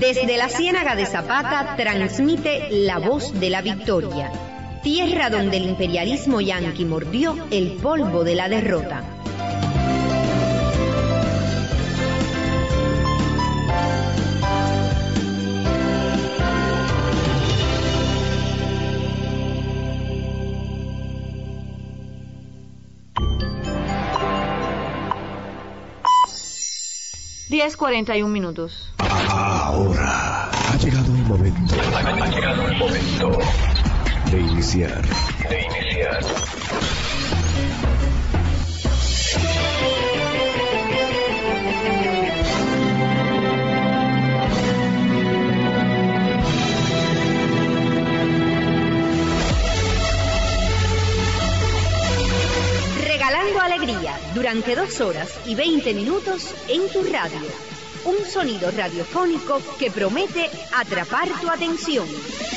Desde la Ciénaga de Zapata transmite La Voz de la Victoria, tierra donde el imperialismo yanqui mordió el polvo de la derrota. Diez 41 minutos. Ahora ha llegado el momento. De iniciar. Regalando alegría durante 2 horas y 20 minutos en tu radio. Un sonido radiofónico que promete atrapar tu atención.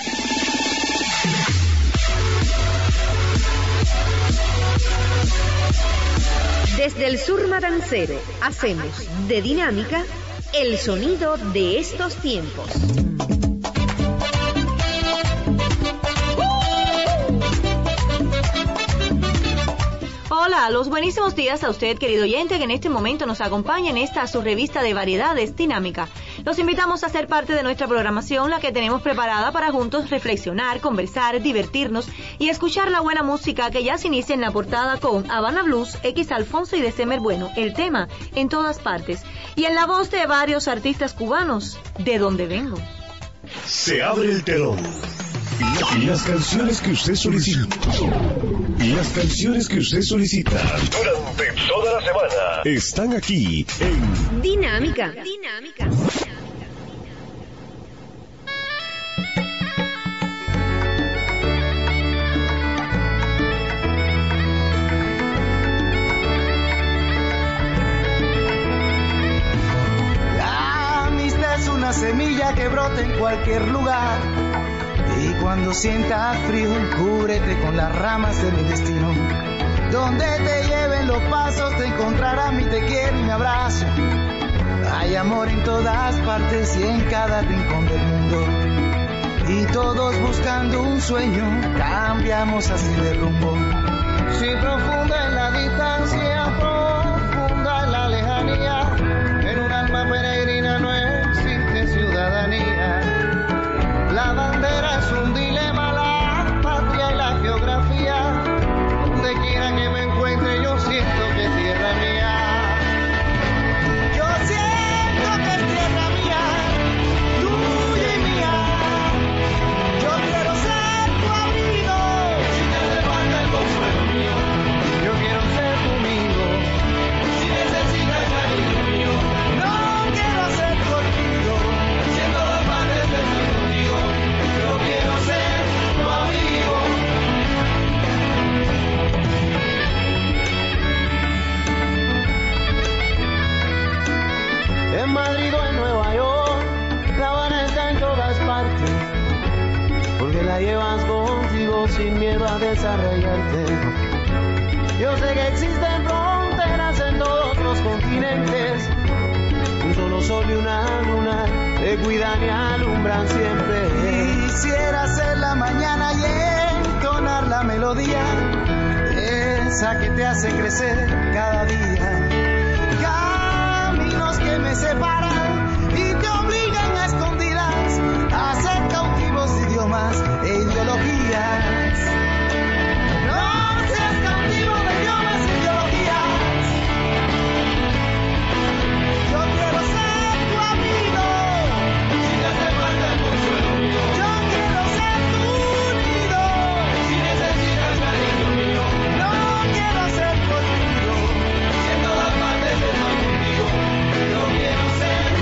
Desde el sur matancero hacemos de Dinámica el sonido de estos tiempos. Hola, los buenísimos días a usted, querido oyente, que en este momento nos acompaña en esta su revista de variedades Dinámica. Los invitamos a ser parte de nuestra programación, la que tenemos preparada para juntos reflexionar, conversar, divertirnos y escuchar la buena música que ya se inicia en la portada con Habana Blues, X Alfonso y December Bueno, el tema en todas partes. Y en la voz de varios artistas cubanos, ¿de dónde vengo? Se abre el telón. Y las canciones que usted solicita. Durante toda la semana están aquí en Dinámica. La amistad es una semilla que brota en cualquier lugar. Y cuando sientas frío, cúbrete con las ramas de mi destino. Donde te lleven los pasos, te encontrarás mi te quiero y mi abrazo. Hay amor en todas partes y en cada rincón del mundo. Y todos buscando un sueño, cambiamos así de rumbo. Si profunda en la distancia, profunda en la lejanía, en un alma peregrina no existe ciudadanía. La bandera es un dilema, la patria y la geografía. Donde quiera que me encuentre yo siento que es tierra mía. Yo siento que es tierra mía, tuya y mía. Yo quiero ser tu amigo, si te hace falta el consuelo mío. Yo quiero ser tu amigo, si necesitas cariño mío. No quiero ser tu olvido, siendo las partes de mi contigo. Yo quiero ser tu amigo. En Madrid o en Nueva York, La Habana está en todas partes, porque la llevas contigo sin miedo a desarrollarte. Yo sé que existen fronteras en todos los continentes, un solo sol y una luna te cuidan y alumbran siempre. Quisiera ser la mañana y entonar la melodía, esa que te hace crecer cada día. Caminos que me separan y te obligan a escondidas a ser cautivos de idiomas e ideologías. No seas cautivo de idiomas e ideologías. Yo quiero ser tu amigo, si te hace falta el consuelo mío. Yo quiero ser tu unido, si necesitas cariño mío. No quiero ser tu olvido, si en todas partes estoy contigo. Yo quiero ser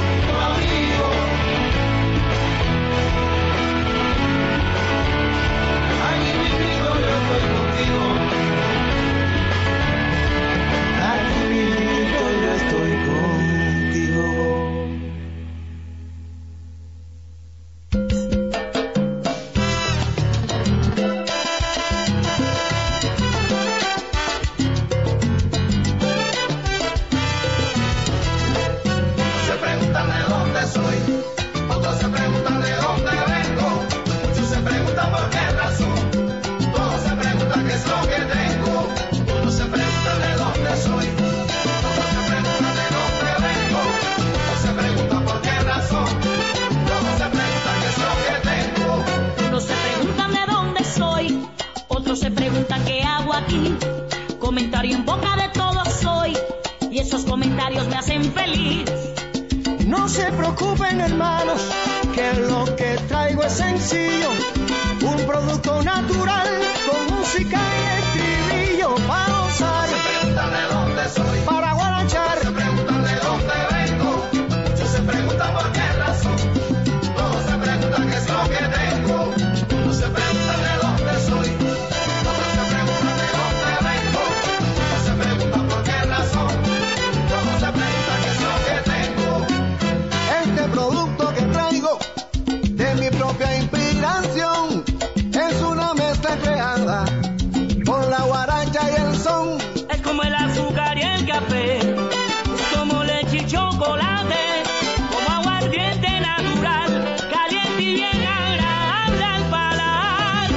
Muchos se preguntan qué hago aquí, comentario en boca de todos soy, y esos comentarios me hacen feliz. No se preocupen, hermanos, que lo que traigo es sencillo, un producto natural con música y estribillo para gozar. Se preguntan de dónde soy, para guarachar. Se preguntan de dónde vengo, muchos se preguntan por qué razón, todos se preguntan qué es lo que tengo. Unos se preguntan de dónde soy, otros se preguntan de dónde vengo, otros se preguntan por qué razón, todos se preguntan qué es lo que tengo. Este producto que traigo de mi propia inspiración es una mezcla creada por la guaracha y el son. Es como el azúcar y el café, es como leche y chocolate, como aguardiente natural, caliente y bien agradable al paladar.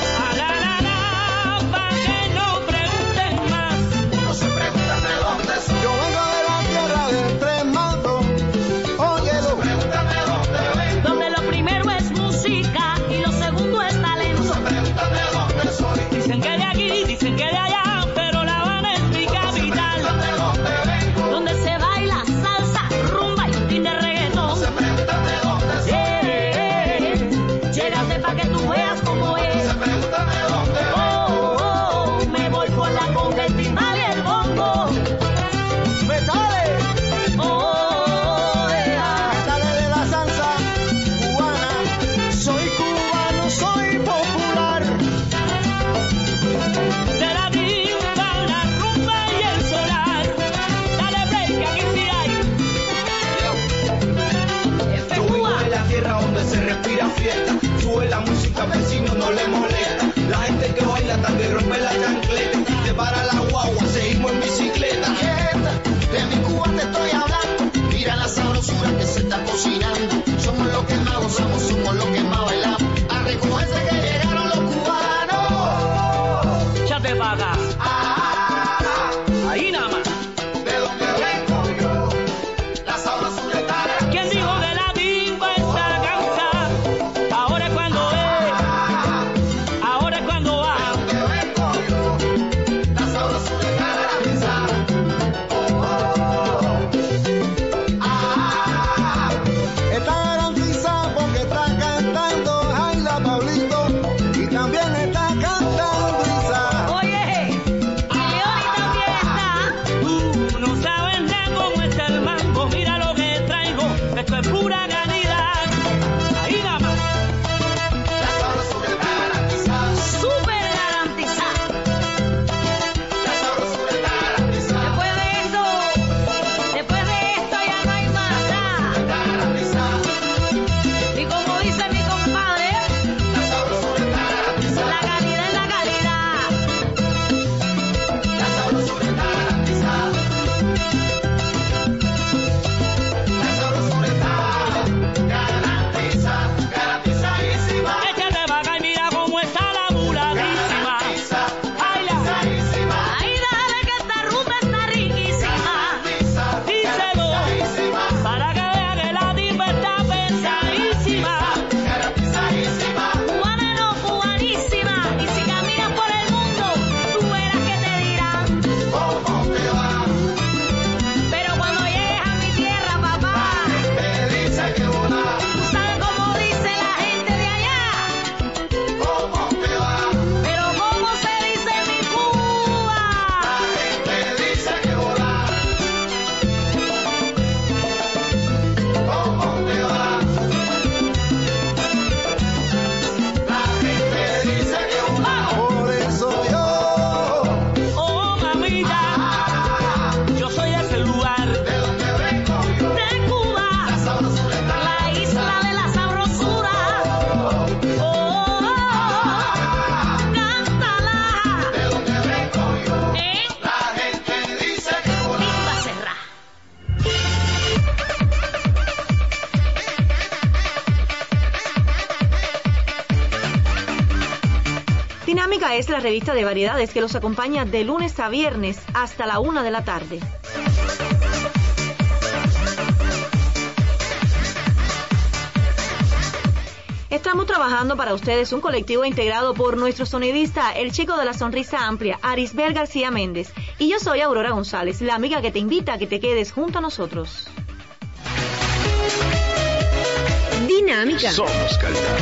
Pa' que no pregunten más. Unos se preguntan de dónde soy, Yo vengo de la tierra del Tres Matos, óyelo. se preguntan de dónde vengo, Donde lo primero es música y lo segundo es talento. se preguntan de dónde soy, Dicen que de aquí, dicen que de allá, pero La Habana es mi capital, de dónde vengo, donde se baila salsa, rumba y un tin de reggaetón. se preguntan de dónde soy, Llégate pa' que tú veas cómo es. se preguntan de dónde vengo. Me voy por la conga, el timbal y el bongo. Metales, Yeah. metales de la salsa cubana. Soy cubano, soy popular. De la timba, la rumba y el solar. Dale break, que aquí sí hay. Yo vivo en la tierra donde se respira fiesta, sube la música, al vecino no le molesta, la gente que baila también rompe la chancleta, te para la guagua, seguimos en bicicleta. De mi Cuba te estoy hablando. Mira la sabrosura que se está cocinando. Somos los que más gozamos, somos los que más bailamos. A recogerse que llegaron los cubanos. Échate pa' acá. Ahí nada más. De donde vengo yo, la sabrosura está aquí. ¿Quién dijo que la timba está cansada? Ahora es cuando es. Ahora es cuando va. De donde vengo yo, la sabrosura está garantizada. Está garantizado porque está cantando Jaila Pablito y también está cantando Isa. Oye, Leonita Fiesta. Tú no sabes nada cómo está el mambo. Mira lo que traigo. Esto es pura calidad. Ahí nada más. La sabrosura está garantizada. Súper garantizada. La sabrosura está garantizada. Después de esto ya no hay más nada. Está garantizada. Y como dice mi compadre, La sabrosura está garantizada. la calidad es la calidad. La sabrosura está garantizada. La sabrosura está garantizadísima. Échate pa' acá y mira cómo está la mulatísima. Baila. Ahí dale que esta rumba está riquísima. Díselo, para que vea que la timba está pesadísima. Cubana no, cubanísima. Y si caminas por el mundo, tú verás que te dirán. Pero cuando llegues a mi tierra, papá, tú sabes cómo dice la gente de allá. Pero cómo se dice en mi Cuba. Por eso yo Oh, mamita, yo soy de ese lugar, de Cuba, la isla de la sabrosura. Oh, cántala. Timba Serra. Dinámica es la revista de variedades que los acompaña de lunes a viernes hasta la 1 de la tarde. Estamos trabajando para ustedes un colectivo integrado por nuestro sonidista, el chico de la sonrisa amplia, Arisbel García Méndez. Y yo soy Aurora González, la amiga que te invita a que te quedes junto a nosotros. Dinámica. Somos calidad.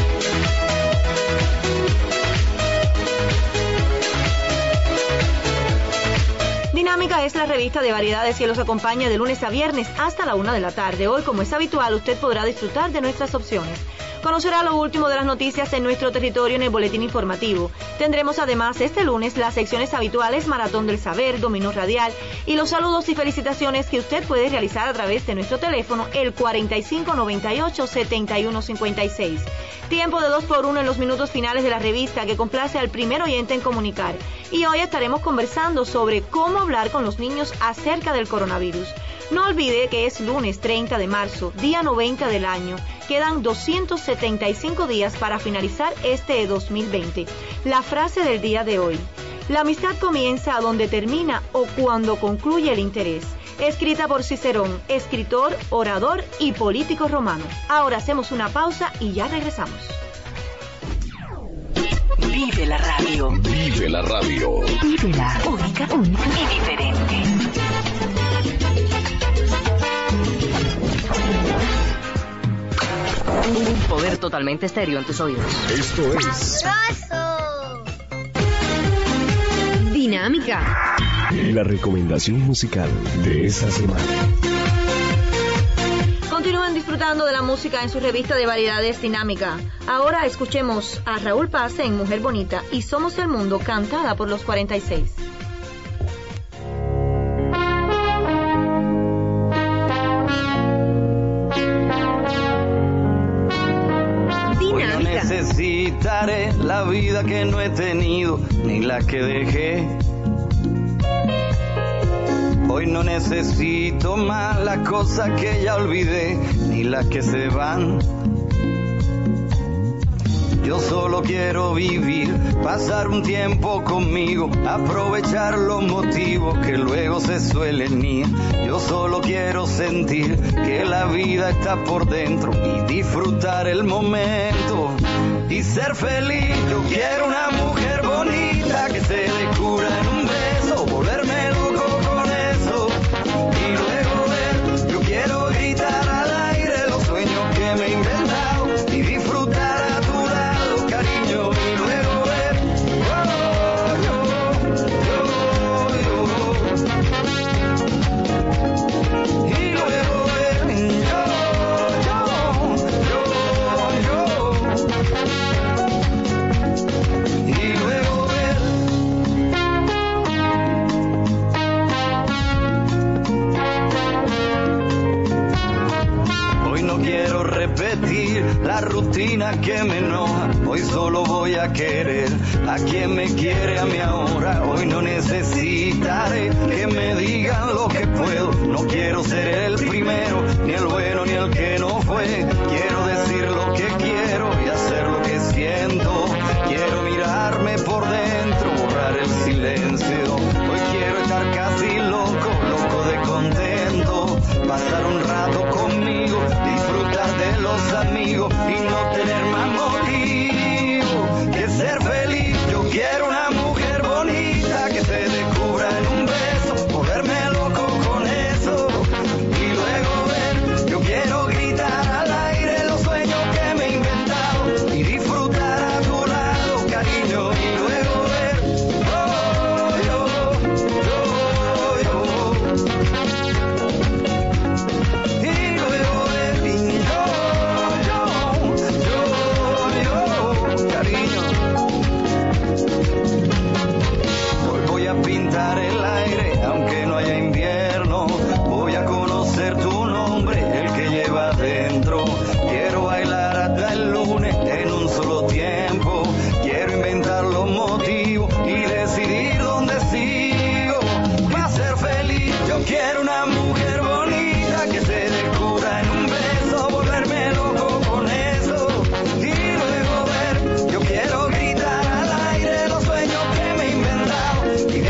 Dinámica es la revista de variedades que los acompaña de lunes a viernes hasta la 1 de la tarde. Hoy, como es habitual, usted podrá disfrutar de nuestras opciones. Conocerá lo último de las noticias en nuestro territorio en el boletín informativo. Tendremos además este lunes las secciones habituales Maratón del Saber, Dominó Radial y los saludos y felicitaciones que usted puede realizar a través de nuestro teléfono el 4598-7156. Tiempo de 2x1 en los minutos finales de la revista que complace al primer oyente en comunicar. Y hoy estaremos conversando sobre cómo hablar con los niños acerca del coronavirus. No olvide que es lunes 30 de marzo, día 90 del año. Quedan 275 días para finalizar este 2020. La frase del día de hoy: la amistad comienza donde termina o cuando concluye el interés. Escrita por Cicerón, escritor, orador y político romano. Ahora hacemos una pausa y ya regresamos. Vive la radio. Vive la radio. Vívela. Única y diferente. Un poder totalmente estéreo en tus oídos. Esto es Dinámica. la recomendación musical de esta semana. Continúen disfrutando de la música en su revista de variedades Dinámica. Ahora escuchemos a Raúl Paz en Mujer Bonita y Somos el Mundo, cantada por los 46. Dinámica. Necesitaré la vida que no he tenido, ni la que dejé. Hoy no necesito más las cosas que ya olvidé, ni las que se van. Yo solo quiero vivir, pasar un tiempo conmigo, aprovechar los motivos que luego se suelen ir. Yo solo quiero sentir que la vida está por dentro y disfrutar el momento y ser feliz. Yo quiero una mujer bonita que se descubra en un beso, volverme loco con eso y luego ver. Yo quiero gritar al aire los sueños que me he inventado y disfrutar a tu lado, cariño, y luego ver. Y luego ver. Y luego ver. Hoy no quiero repetir la rutina que me enoja. Hoy solo voy a querer a quien me quiere a mí ahora. Hoy no necesitaré que me digan lo que puedo. No quiero ser el primero, ni el bueno ni el que no fue. Quiero decir lo que quiero y hacer lo que siento. Quiero mirarme por dentro, borrar el silencio. Hoy quiero estar casi loco, loco de contento. Pasar un rato conmigo, disfrutar de los amigos y no tener más motivo que ser feliz. Yo quiero una mujer bonita que se descubra en un beso, volverme loco con eso y luego ver. Yo quiero gritar al aire los sueños que me he inventado y disfrutar a tu lado, cariño, y luego ver. Y luego ver. Cariño. Hoy voy a pintar el aire, aunque no haya invierno. Voy a conocer tu nombre, el que llevas dentro. Quiero bailar hasta el lunes en un solo tiempo. Quiero inventar los motivos y decidir dónde sigo. Va a ser feliz. Yo quiero una mujer bonita que se descubra en un beso, volverme loco con eso y luego ver. Yo quiero gritar al aire los sueños que me he inventado y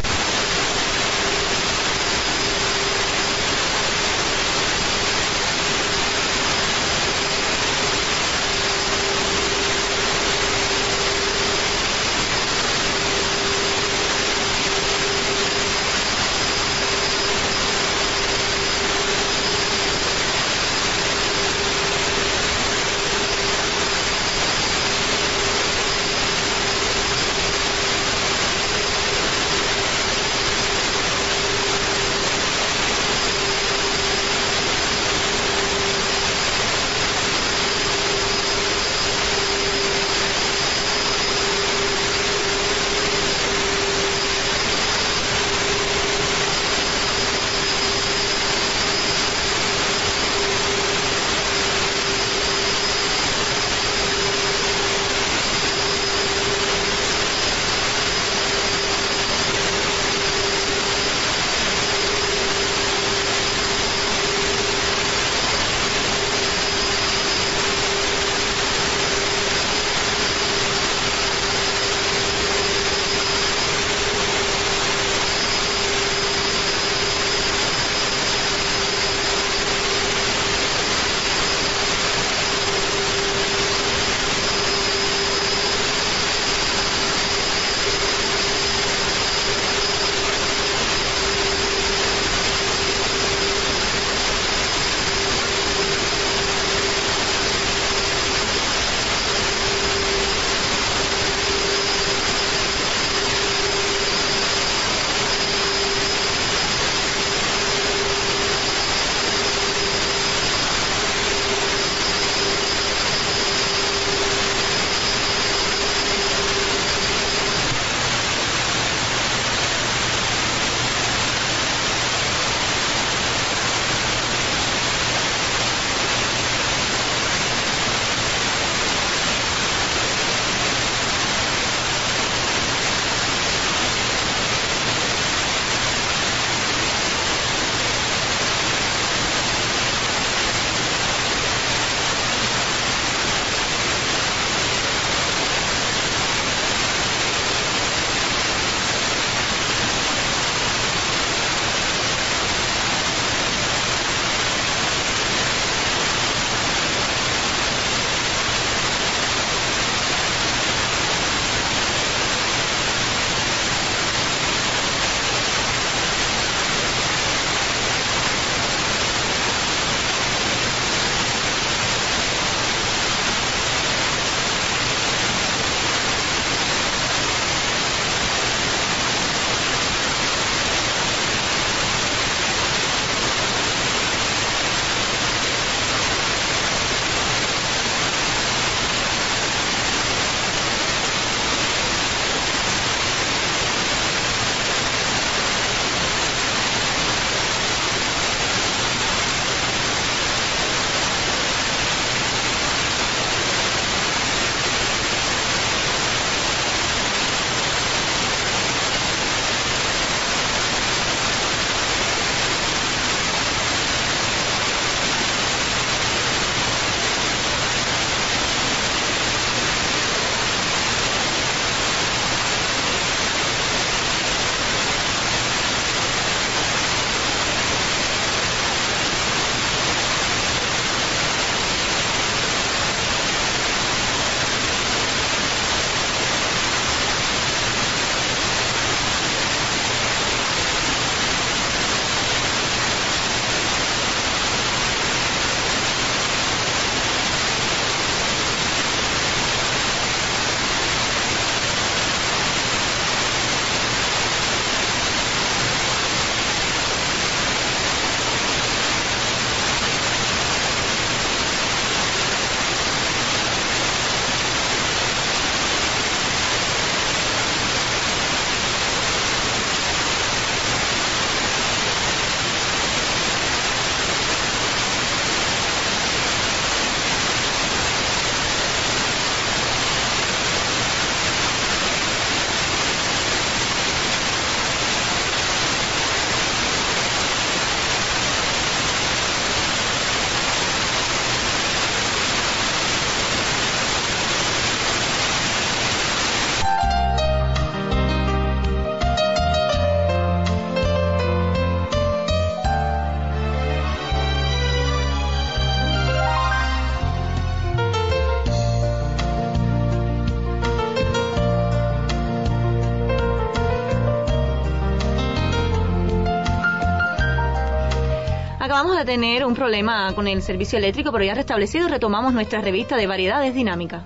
Acabamos de tener un problema con el servicio eléctrico, pero ya restablecido, retomamos nuestra revista de variedades dinámica.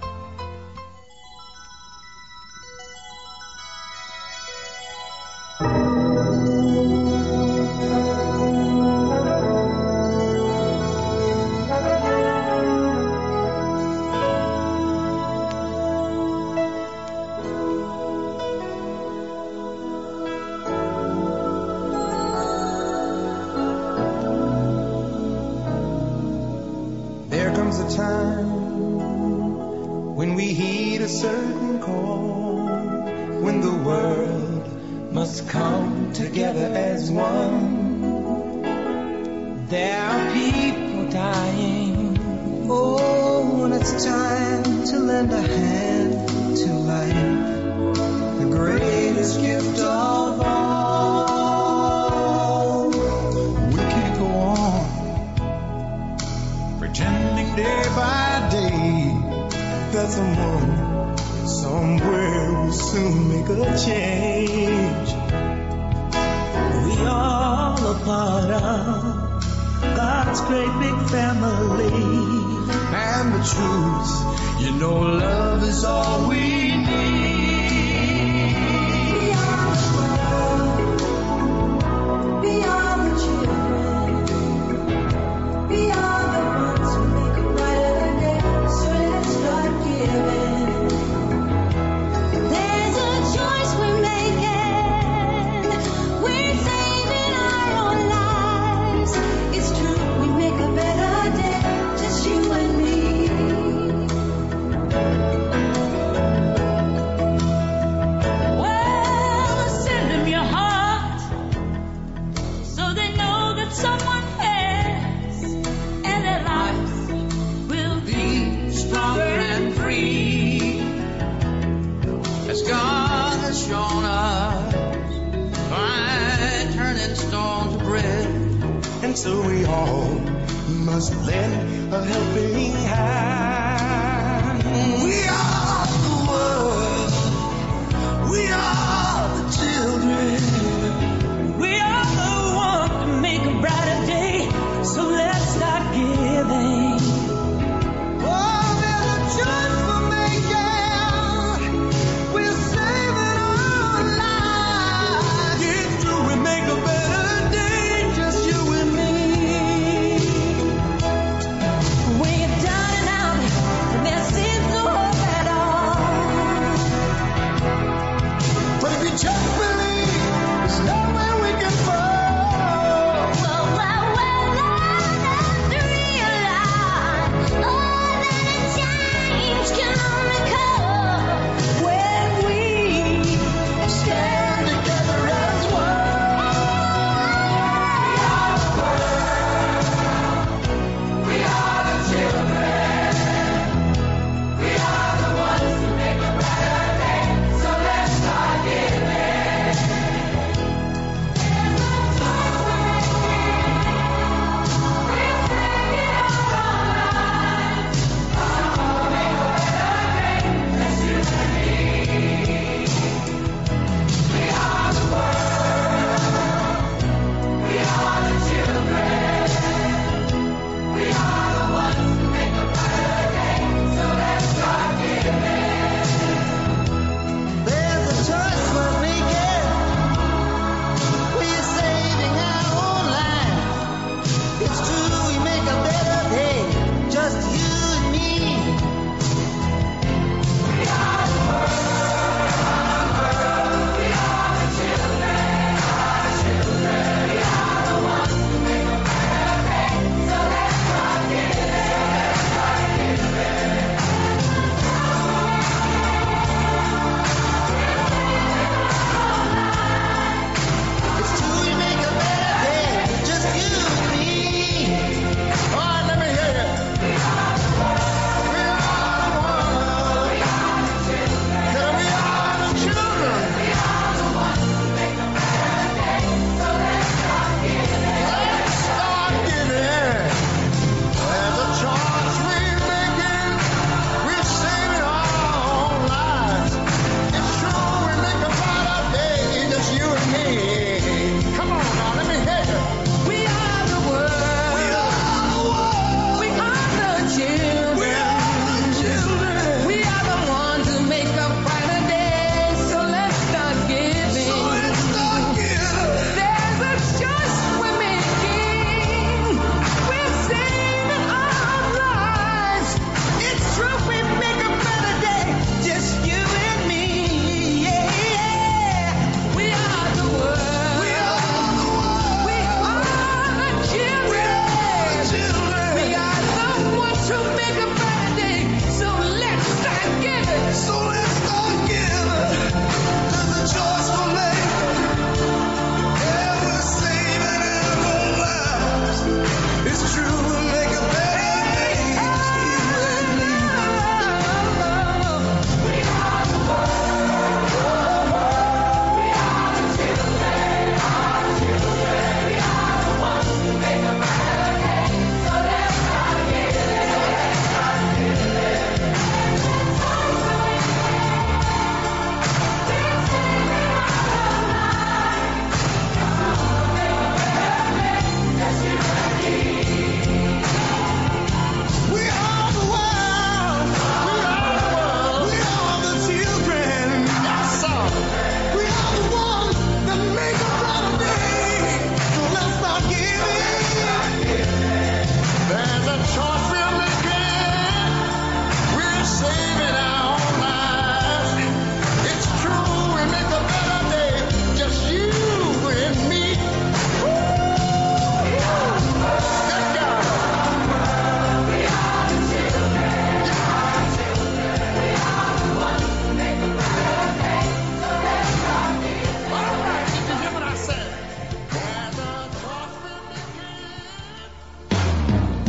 Just believe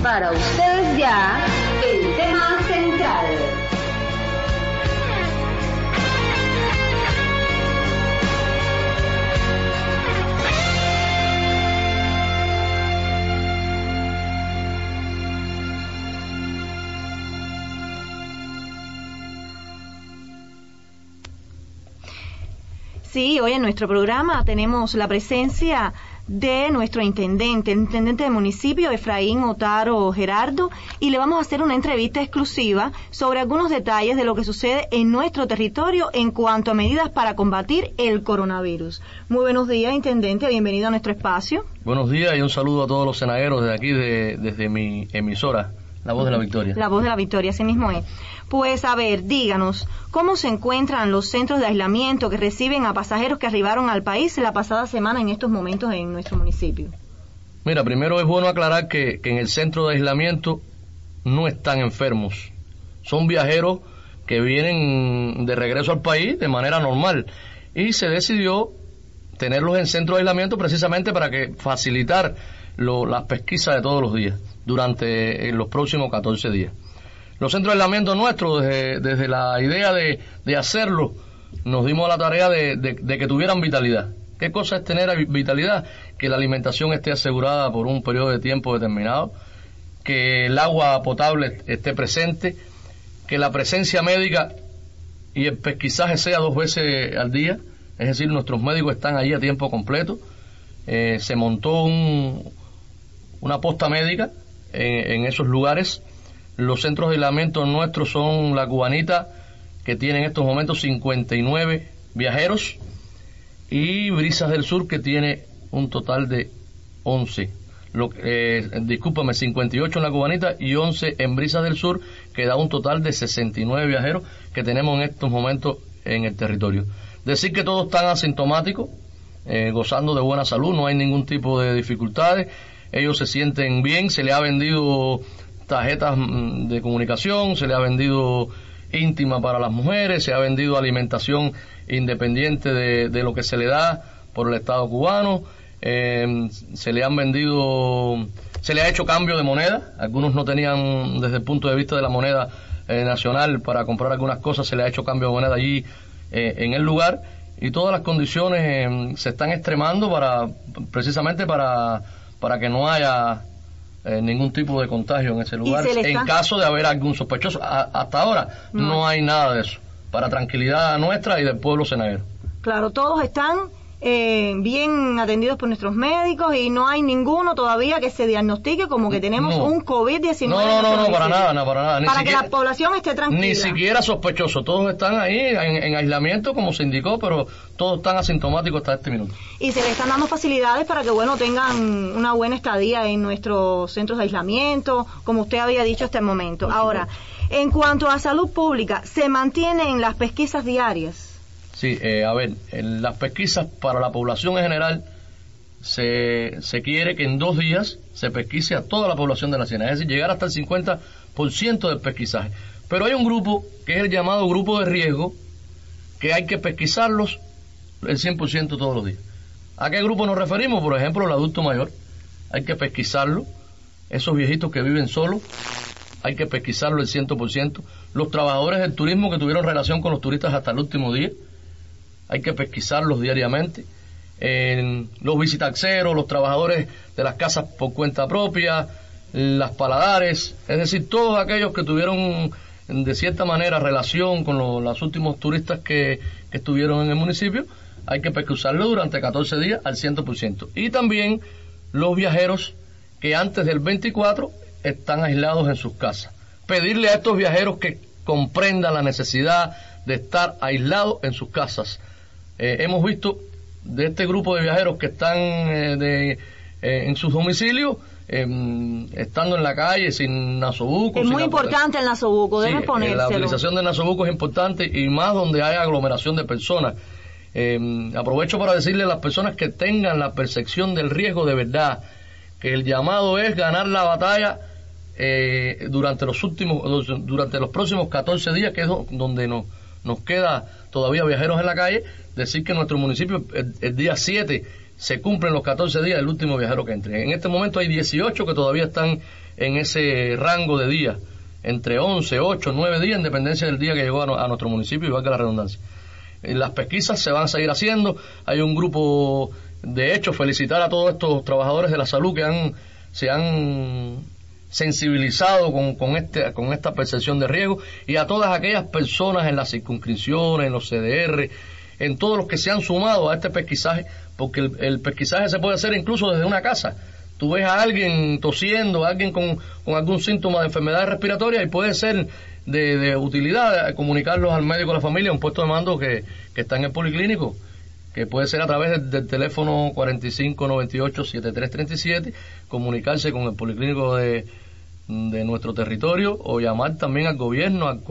Para ustedes ya, el tema central. Sí, hoy en nuestro programa tenemos la presencia de nuestro intendente, el intendente del municipio, Efraín Otaro Gerardo, y le vamos a hacer una entrevista exclusiva sobre algunos detalles de lo que sucede en nuestro territorio en cuanto a medidas para combatir el coronavirus. Muy buenos días, intendente, bienvenido a nuestro espacio. Buenos días y un saludo a todos los senagueros desde aquí, desde mi emisora, La Voz de la Victoria. La Voz de la Victoria, así mismo es. Pues, a ver, díganos, ¿cómo se encuentran los centros de aislamiento que reciben a pasajeros que arribaron al país la pasada semana en estos momentos en nuestro municipio? Mira, primero es bueno aclarar que en el centro de aislamiento no están enfermos. Son viajeros que vienen de regreso al país de manera normal. Y se decidió tenerlos en centro de aislamiento precisamente para que facilitar las pesquisas de todos los días durante los próximos 14 días. Los centros de aislamiento nuestros, desde la idea de hacerlo, nos dimos a la tarea de que tuvieran vitalidad. ¿Qué cosa es tener vitalidad? Que la alimentación esté asegurada por un periodo de tiempo determinado, que el agua potable esté presente, que la presencia médica y el pesquisaje sea 2 veces al día, es decir, nuestros médicos están allí a tiempo completo. Se montó una posta médica en esos lugares. Los centros de aislamiento nuestros son La Cubanita, que tiene en estos momentos 59 viajeros, y Brisas del Sur, que tiene un total de 11. 58 en La Cubanita y 11 en Brisas del Sur, que da un total de 69 viajeros que tenemos en estos momentos en el territorio. Decir que todos están asintomáticos, gozando de buena salud, no hay ningún tipo de dificultades, ellos se sienten bien, se les ha vendido tarjetas de comunicación, se le ha vendido íntima para las mujeres, se ha vendido alimentación independiente de lo que se le da por el Estado cubano, se le ha hecho cambio de moneda, algunos no tenían desde el punto de vista de la moneda nacional para comprar algunas cosas, se le ha hecho cambio de moneda allí en el lugar, y todas las condiciones se están extremando precisamente para que no haya ningún tipo de contagio en ese lugar, en caso de haber algún sospechoso. Hasta ahora no hay nada de eso, para tranquilidad nuestra y del pueblo senaguero. Claro, todos están bien atendidos por nuestros médicos y no hay ninguno todavía que se diagnostique como que tenemos un COVID-19. No, para nada. Para que la población esté tranquila. Ni siquiera sospechosos, todos están ahí en aislamiento, como se indicó, pero todos están asintomáticos hasta este minuto. Y se le están dando facilidades para que, tengan una buena estadía en nuestros centros de aislamiento, como usted había dicho hasta el momento. Ahora, en cuanto a salud pública, ¿se mantienen las pesquisas diarias? Sí, en las pesquisas para la población en general se quiere que en 2 días se pesquise a toda la población de la Ciénaga, es decir, llegar hasta el 50% del pesquisaje. Pero hay un grupo que es el llamado grupo de riesgo, que hay que pesquisarlos el 100% todos los días. ¿A qué grupo nos referimos? Por ejemplo, el adulto mayor, hay que pesquisarlo, esos viejitos que viven solos, hay que pesquisarlo el 100%, los trabajadores del turismo que tuvieron relación con los turistas hasta el último día, hay que pesquisarlos diariamente, los visitaxeros, los trabajadores de las casas por cuenta propia, las paladares, es decir, todos aquellos que tuvieron de cierta manera relación con los últimos turistas que estuvieron en el municipio, hay que pesquisarlos durante 14 días al 100%. Y también los viajeros que antes del 24 están aislados en sus casas. Pedirle a estos viajeros que comprendan la necesidad de estar aislados en sus casas. Hemos visto de este grupo de viajeros que están en sus domicilios, estando en la calle sin nasobuco. Es muy importante el nasobuco, deben ponérselo. La utilización del nasobuco es importante, y más donde hay aglomeración de personas. Aprovecho para decirle a las personas que tengan la percepción del riesgo de verdad, que el llamado es ganar la batalla durante los próximos 14 días, que es donde nos queda todavía viajeros en la calle, decir que en nuestro municipio el día 7 se cumplen los 14 días del último viajero que entre. En este momento hay 18 que todavía están en ese rango de días, entre 11, 8, 9 días, en dependencia del día que llegó a nuestro municipio, igual que la redundancia. Las pesquisas se van a seguir haciendo. Hay un grupo, de hecho, felicitar a todos estos trabajadores de la salud que se han sensibilizado con esta percepción de riesgo, y a todas aquellas personas en las circunscripciones, en los CDR, en todos los que se han sumado a este pesquisaje, porque el pesquisaje se puede hacer incluso desde una casa. Tú ves a alguien tosiendo, a alguien con algún síntoma de enfermedad respiratoria, y puede ser de utilidad comunicarlos al médico de la familia, un puesto de mando que está en el policlínico, que puede ser a través del teléfono 4598-7337, comunicarse con el policlínico de nuestro territorio, o llamar también al gobierno al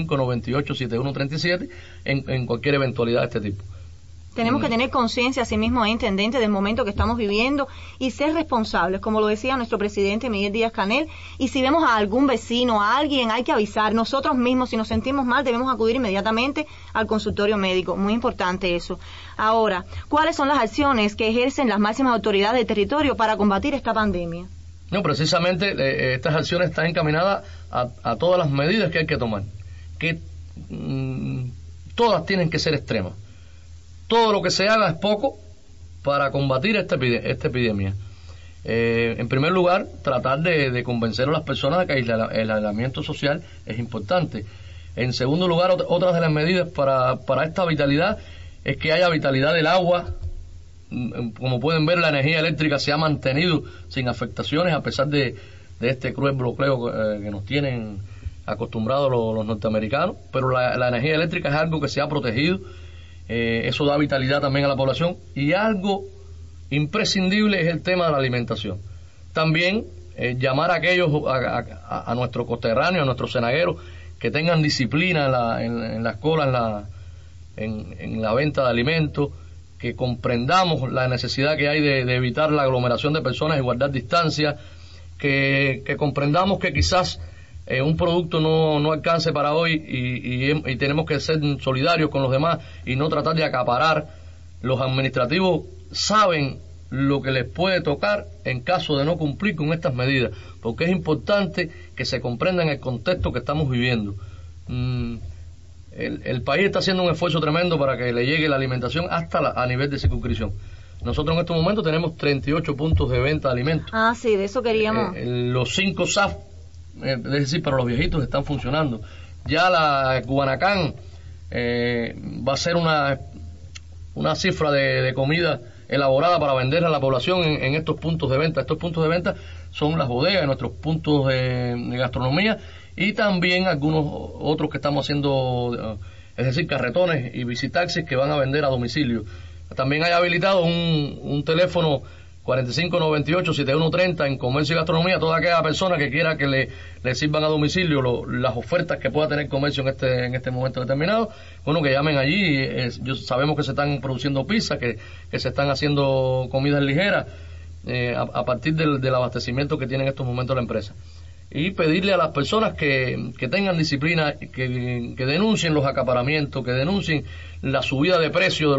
4598-7137 en cualquier eventualidad de este tipo. Tenemos que tener conciencia, así mismo, intendente, del momento que estamos viviendo y ser responsables, como lo decía nuestro presidente Miguel Díaz-Canel. Y si vemos a algún vecino, a alguien, hay que avisar. Nosotros mismos, si nos sentimos mal, debemos acudir inmediatamente al consultorio médico. Muy importante eso. Ahora, ¿cuáles son las acciones que ejercen las máximas autoridades del territorio para combatir esta pandemia? No, precisamente estas acciones están encaminadas a todas las medidas que hay que tomar, que todas tienen que ser extremas. Todo lo que se haga es poco para combatir esta epidemia. En primer lugar, tratar de convencer a las personas de que el aislamiento social es importante. En segundo lugar, otras de las medidas para esta vitalidad es que haya vitalidad del agua. Como pueden ver, la energía eléctrica se ha mantenido sin afectaciones a pesar de este cruel bloqueo que nos tienen acostumbrados los norteamericanos, pero la energía eléctrica es algo que se ha protegido. Eso da vitalidad también a la población, y algo imprescindible es el tema de la alimentación. También llamar a aquellos, a nuestros coterráneos, a nuestros cenagueros, que tengan disciplina en las colas, en la venta de alimentos, que comprendamos la necesidad que hay de evitar la aglomeración de personas y guardar distancia, que comprendamos que quizás un producto no alcance para hoy y tenemos que ser solidarios con los demás y no tratar de acaparar. Los administrativos saben lo que les puede tocar en caso de no cumplir con estas medidas, porque es importante que se comprenda en el contexto que estamos viviendo. El país está haciendo un esfuerzo tremendo para que le llegue la alimentación hasta a nivel de circunscripción. Nosotros en estos momentos tenemos 38 puntos de venta de alimentos. Ah, sí, de eso queríamos. Los 5 SAF, es decir, para los viejitos, están funcionando. Ya la Guanacán va a ser una cifra de comida elaborada para vender a la población en estos puntos de venta. Estos puntos de venta son las bodegas, nuestros puntos de gastronomía, y también algunos otros que estamos haciendo, es decir, carretones y visitaxis que van a vender a domicilio. También hay habilitado un teléfono 4598-7130 en comercio y gastronomía. Toda aquella persona que quiera que le sirvan a domicilio las ofertas que pueda tener comercio en este momento determinado, bueno, que llamen allí. Sabemos que se están produciendo pizzas, que se están haciendo comidas ligeras a partir del abastecimiento que tiene en estos momentos la empresa. Y pedirle a las personas que tengan disciplina, que denuncien los acaparamientos, que denuncien la subida de precio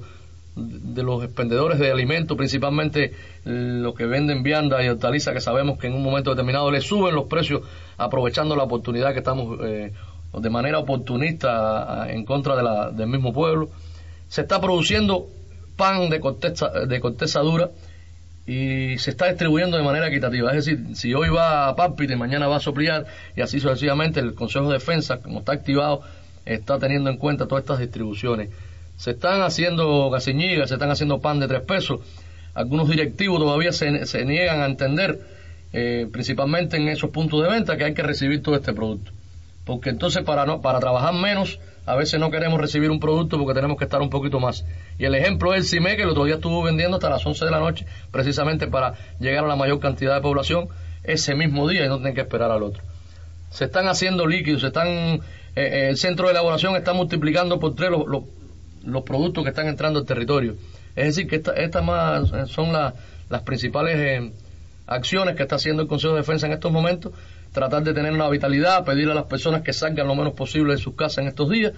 de los expendedores de alimentos, principalmente los que venden viandas y hortalizas, que sabemos que en un momento determinado les suben los precios, aprovechando la oportunidad que estamos de manera oportunista en contra del mismo pueblo. Se está produciendo pan de corteza dura y se está distribuyendo de manera equitativa. Es decir, si hoy va a Pámpite, mañana va a Sopliar, y así sucesivamente. El Consejo de Defensa, como está activado, está teniendo en cuenta todas estas distribuciones. Se están haciendo gasiñigas, se están haciendo pan de 3 pesos. Algunos directivos todavía se niegan a entender, principalmente en esos puntos de venta, que hay que recibir todo este producto. Porque entonces para trabajar menos, a veces no queremos recibir un producto porque tenemos que estar un poquito más. Y el ejemplo es el CIME, que el otro día estuvo vendiendo hasta las 11 de la noche, precisamente para llegar a la mayor cantidad de población ese mismo día y no tener que esperar al otro. Se están haciendo líquidos, el centro de elaboración está multiplicando por 3 los productos que están entrando al territorio. Es decir, que estas más son las principales acciones que está haciendo el Consejo de Defensa en estos momentos. Tratar de tener una vitalidad, pedirle a las personas que salgan lo menos posible de sus casas en estos días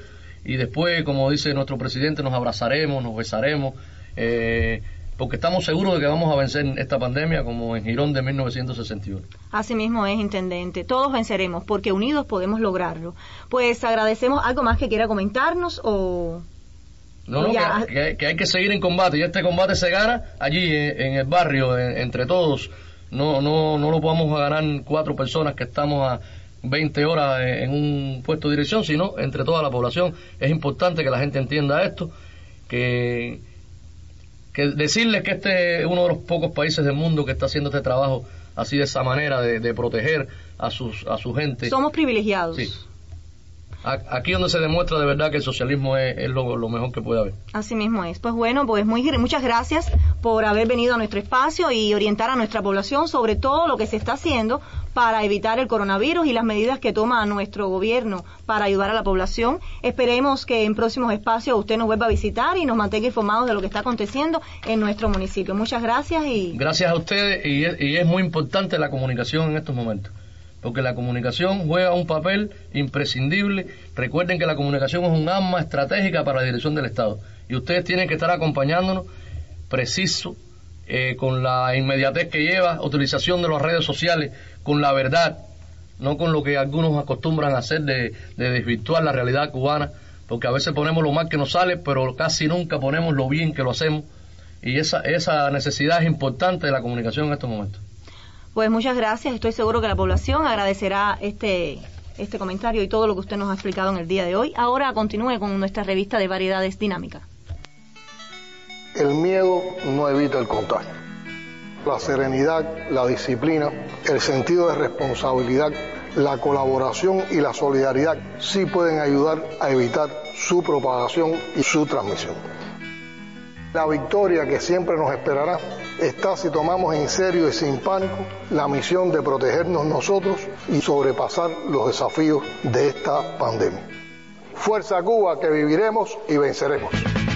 y después, como dice nuestro presidente, nos abrazaremos, nos besaremos, porque estamos seguros de que vamos a vencer esta pandemia como en Girón de 1961. Así mismo es, intendente. Todos venceremos, porque unidos podemos lograrlo. Pues agradecemos. ¿Algo más que quiera comentarnos o...? No, que hay que seguir en combate, y este combate se gana allí en el barrio, entre todos. No lo podemos ganar 4 personas que estamos a 20 horas en un puesto de dirección, sino entre toda la población. Es importante que la gente entienda esto, que decirles que este es uno de los pocos países del mundo que está haciendo este trabajo así, de esa manera, de proteger a su gente. Somos privilegiados. Sí. Aquí donde se demuestra de verdad que el socialismo es lo mejor que puede haber. Así mismo es. Pues bueno, pues muchas gracias por haber venido a nuestro espacio y orientar a nuestra población sobre todo lo que se está haciendo para evitar el coronavirus y las medidas que toma nuestro gobierno para ayudar a la población. Esperemos que en próximos espacios usted nos vuelva a visitar y nos mantenga informados de lo que está aconteciendo en nuestro municipio. Muchas gracias y... Gracias a ustedes, y es muy importante la comunicación en estos momentos, porque la comunicación juega un papel imprescindible. Recuerden que la comunicación es un arma estratégica para la dirección del Estado, y ustedes tienen que estar acompañándonos preciso, con la inmediatez que lleva, utilización de las redes sociales, con la verdad, no con lo que algunos acostumbran a hacer de desvirtuar la realidad cubana, porque a veces ponemos lo mal que nos sale, pero casi nunca ponemos lo bien que lo hacemos, y esa necesidad es importante de la comunicación en estos momentos. Pues muchas gracias, estoy seguro que la población agradecerá este comentario y todo lo que usted nos ha explicado en el día de hoy. Ahora continúe con nuestra revista de variedades dinámica. El miedo no evita el contagio. La serenidad, la disciplina, el sentido de responsabilidad, la colaboración y la solidaridad sí pueden ayudar a evitar su propagación y su transmisión. La victoria que siempre nos esperará está si tomamos en serio y sin pánico la misión de protegernos nosotros y sobrepasar los desafíos de esta pandemia. Fuerza Cuba, que viviremos y venceremos.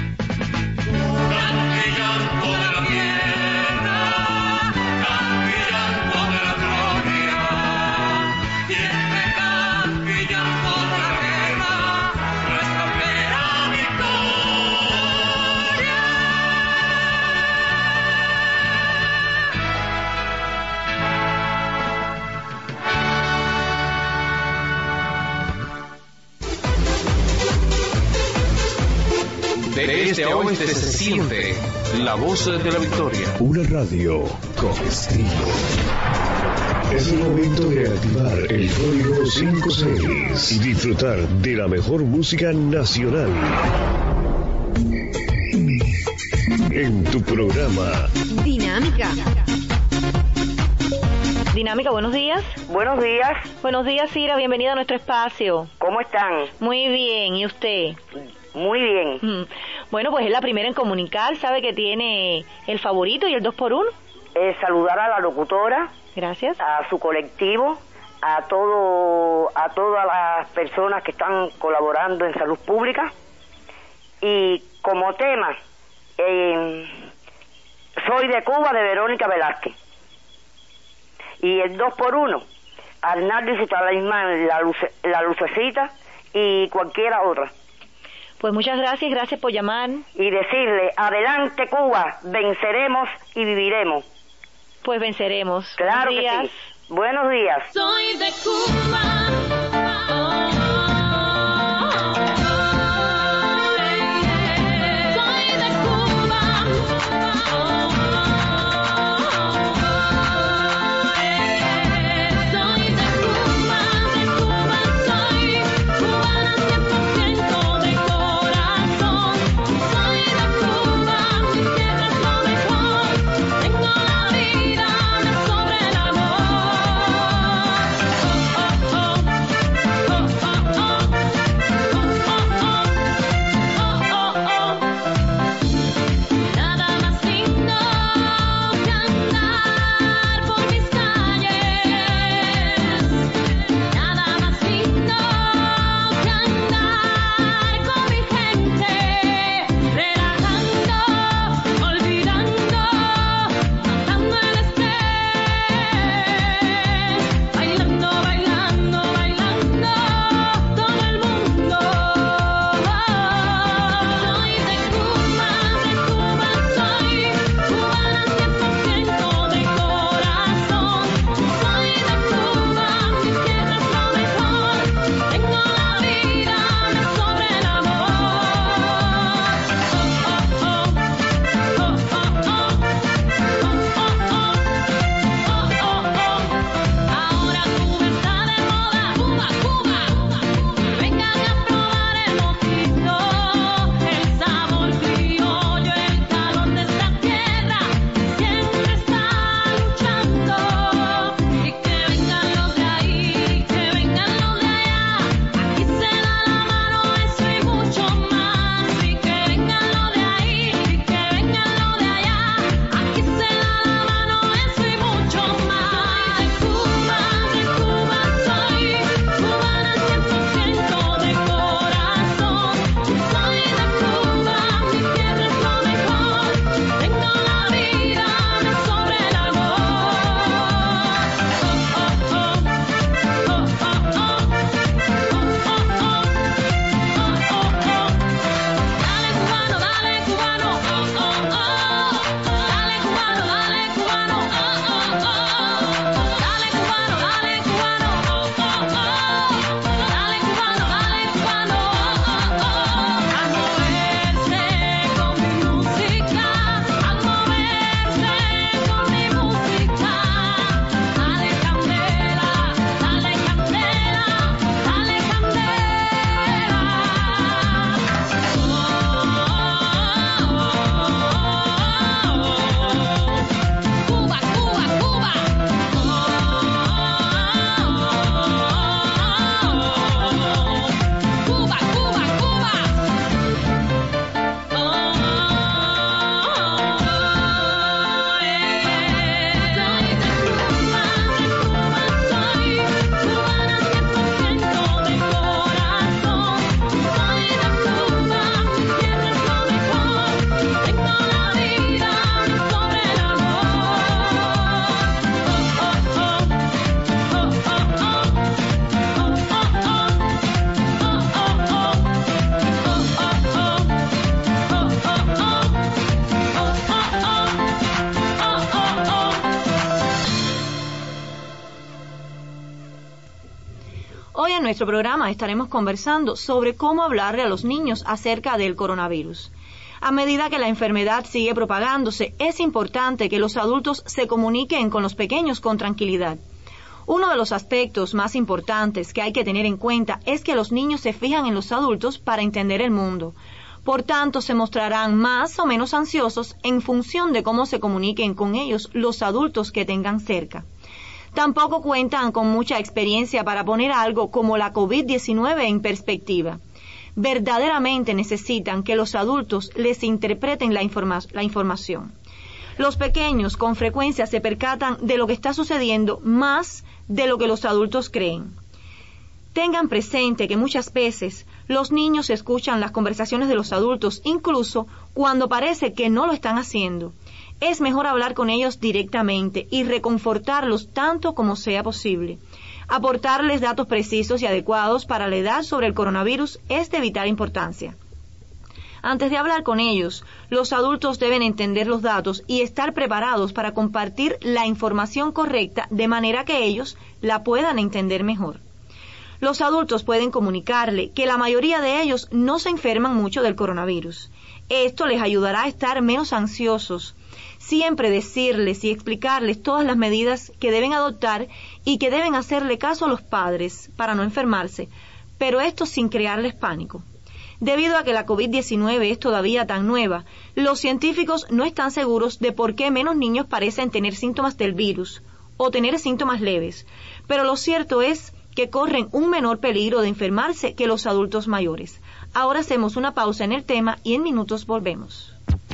De este a oeste se siente la voz de la victoria. Una radio con estilo. Es el momento de activar el código 56 y disfrutar de la mejor música nacional. En tu programa Dinámica. Dinámica, buenos días. Buenos días. Buenos días, Cira, bienvenida a nuestro espacio. ¿Cómo están? Muy bien, ¿y usted? Muy bien. Bueno, pues es la primera en comunicar, sabe que tiene el favorito y el 2x1. Saludar a la locutora. Gracias. A su colectivo, a todas las personas que están colaborando en salud pública. Y como tema, Soy de Cuba, de Verónica Velázquez. Y el 2x1, Arnaldo y su talismán, la lucecita y cualquiera otra. Pues muchas gracias por llamar. Y decirle, adelante Cuba, venceremos y viviremos. Pues venceremos. Claro que sí. Buenos días. Soy de Cuba. nuestro programa estaremos conversando sobre cómo hablarle a los niños acerca del coronavirus. A medida que la enfermedad sigue propagándose, es importante que los adultos se comuniquen con los pequeños con tranquilidad. Uno de los aspectos más importantes que hay que tener en cuenta es que los niños se fijan en los adultos para entender el mundo. Por tanto, se mostrarán más o menos ansiosos en función de cómo se comuniquen con ellos los adultos que tengan cerca. Tampoco cuentan con mucha experiencia para poner algo como la COVID-19 en perspectiva. Verdaderamente necesitan que los adultos les interpreten la información. Los pequeños con frecuencia se percatan de lo que está sucediendo más de lo que los adultos creen. Tengan presente que muchas veces los niños escuchan las conversaciones de los adultos, incluso cuando parece que no lo están haciendo. Es mejor hablar con ellos directamente y reconfortarlos tanto como sea posible. Aportarles datos precisos y adecuados para la edad sobre el coronavirus es de vital importancia. Antes de hablar con ellos, los adultos deben entender los datos y estar preparados para compartir la información correcta de manera que ellos la puedan entender mejor. Los adultos pueden comunicarle que la mayoría de ellos no se enferman mucho del coronavirus. Esto les ayudará a estar menos ansiosos. Siempre decirles y explicarles todas las medidas que deben adoptar y que deben hacerle caso a los padres para no enfermarse, pero esto sin crearles pánico. Debido a que la COVID-19 es todavía tan nueva, los científicos no están seguros de por qué menos niños parecen tener síntomas del virus o tener síntomas leves, pero lo cierto es que corren un menor peligro de enfermarse que los adultos mayores. Ahora hacemos una pausa en el tema y en minutos volvemos.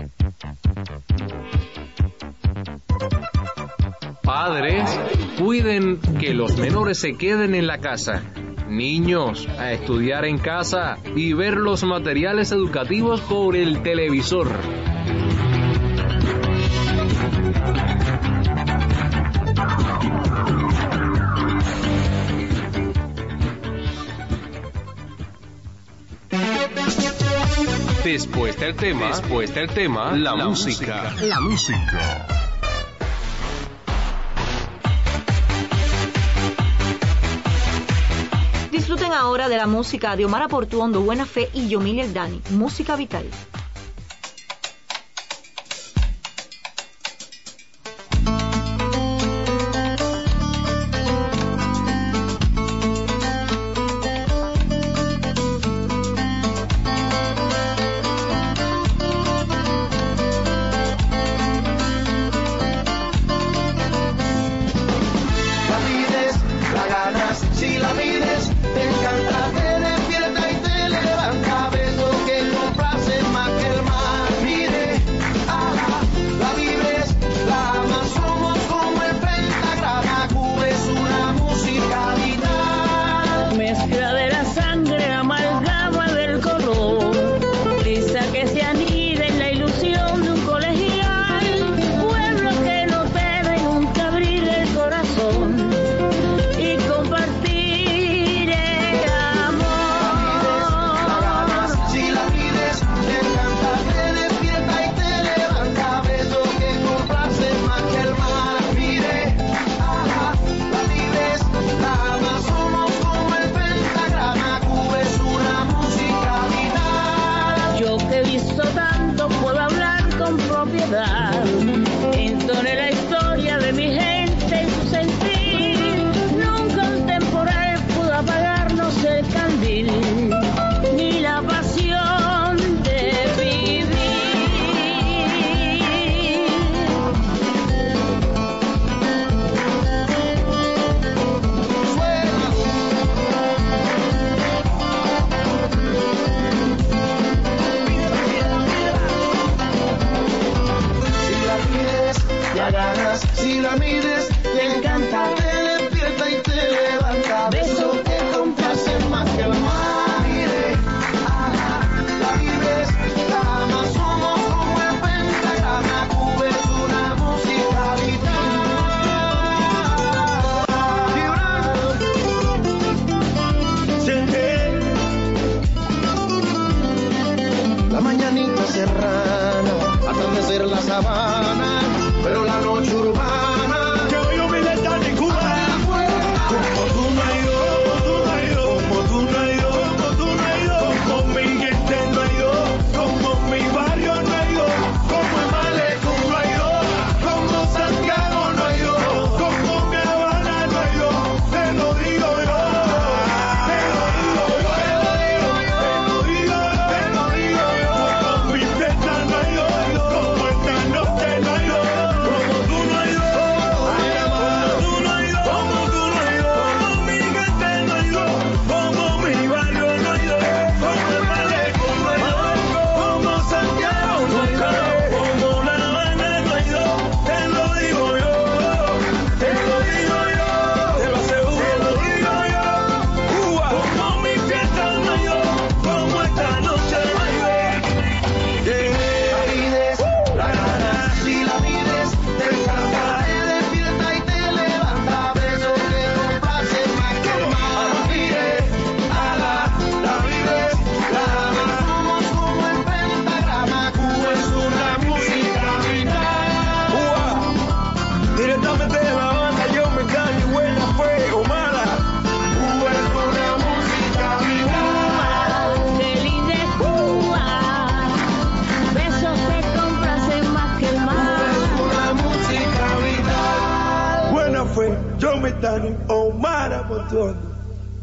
Padres, cuiden que los menores se queden en la casa. Niños, a estudiar en casa y ver los materiales educativos por el televisor. Después del tema, la música. La música. Disfruten ahora de la música de Omar Portuondo, Buena Fe y Yomil El Dani, Música Vital. Si la mides, te encanta, te despierta y te levanta. Besos que complacen más que el mar. Mire, la vives, la amas, somos como el pentagrama. Cuba es una música vital. La mañanita serrana, atardecer la sabana, pero la noche urbana que hoy humilde está en Cuba. Como tú no hay dos, fue, yo me tani, Omar Amotuando.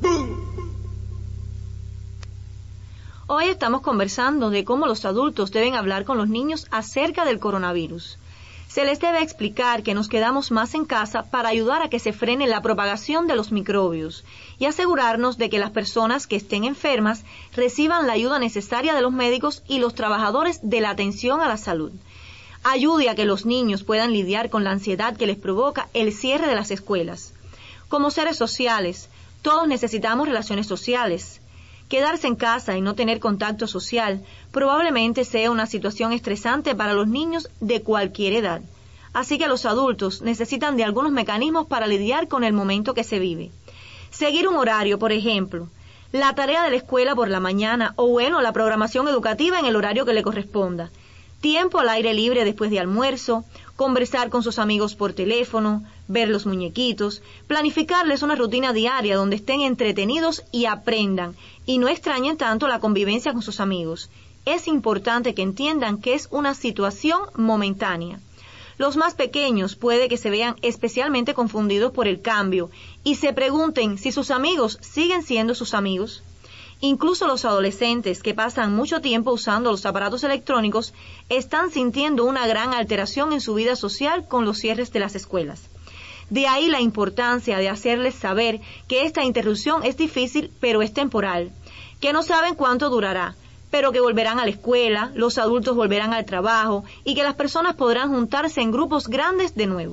Hoy estamos conversando de cómo los adultos deben hablar con los niños acerca del coronavirus. Se les debe explicar que nos quedamos más en casa para ayudar a que se frene la propagación de los microbios y asegurarnos de que las personas que estén enfermas reciban la ayuda necesaria de los médicos y los trabajadores de la atención a la salud. Ayude a que los niños puedan lidiar con la ansiedad que les provoca el cierre de las escuelas. Como seres sociales, todos necesitamos relaciones sociales. Quedarse en casa y no tener contacto social probablemente sea una situación estresante para los niños de cualquier edad. Así que los adultos necesitan de algunos mecanismos para lidiar con el momento que se vive. Seguir un horario, por ejemplo, la tarea de la escuela por la mañana o la programación educativa en el horario que le corresponda. Tiempo al aire libre después de almuerzo, conversar con sus amigos por teléfono, ver los muñequitos, planificarles una rutina diaria donde estén entretenidos y aprendan, y no extrañen tanto la convivencia con sus amigos. Es importante que entiendan que es una situación momentánea. Los más pequeños puede que se vean especialmente confundidos por el cambio y se pregunten si sus amigos siguen siendo sus amigos. Incluso los adolescentes que pasan mucho tiempo usando los aparatos electrónicos están sintiendo una gran alteración en su vida social con los cierres de las escuelas. De ahí la importancia de hacerles saber que esta interrupción es difícil, pero es temporal, que no saben cuánto durará, pero que volverán a la escuela, los adultos volverán al trabajo y que las personas podrán juntarse en grupos grandes de nuevo.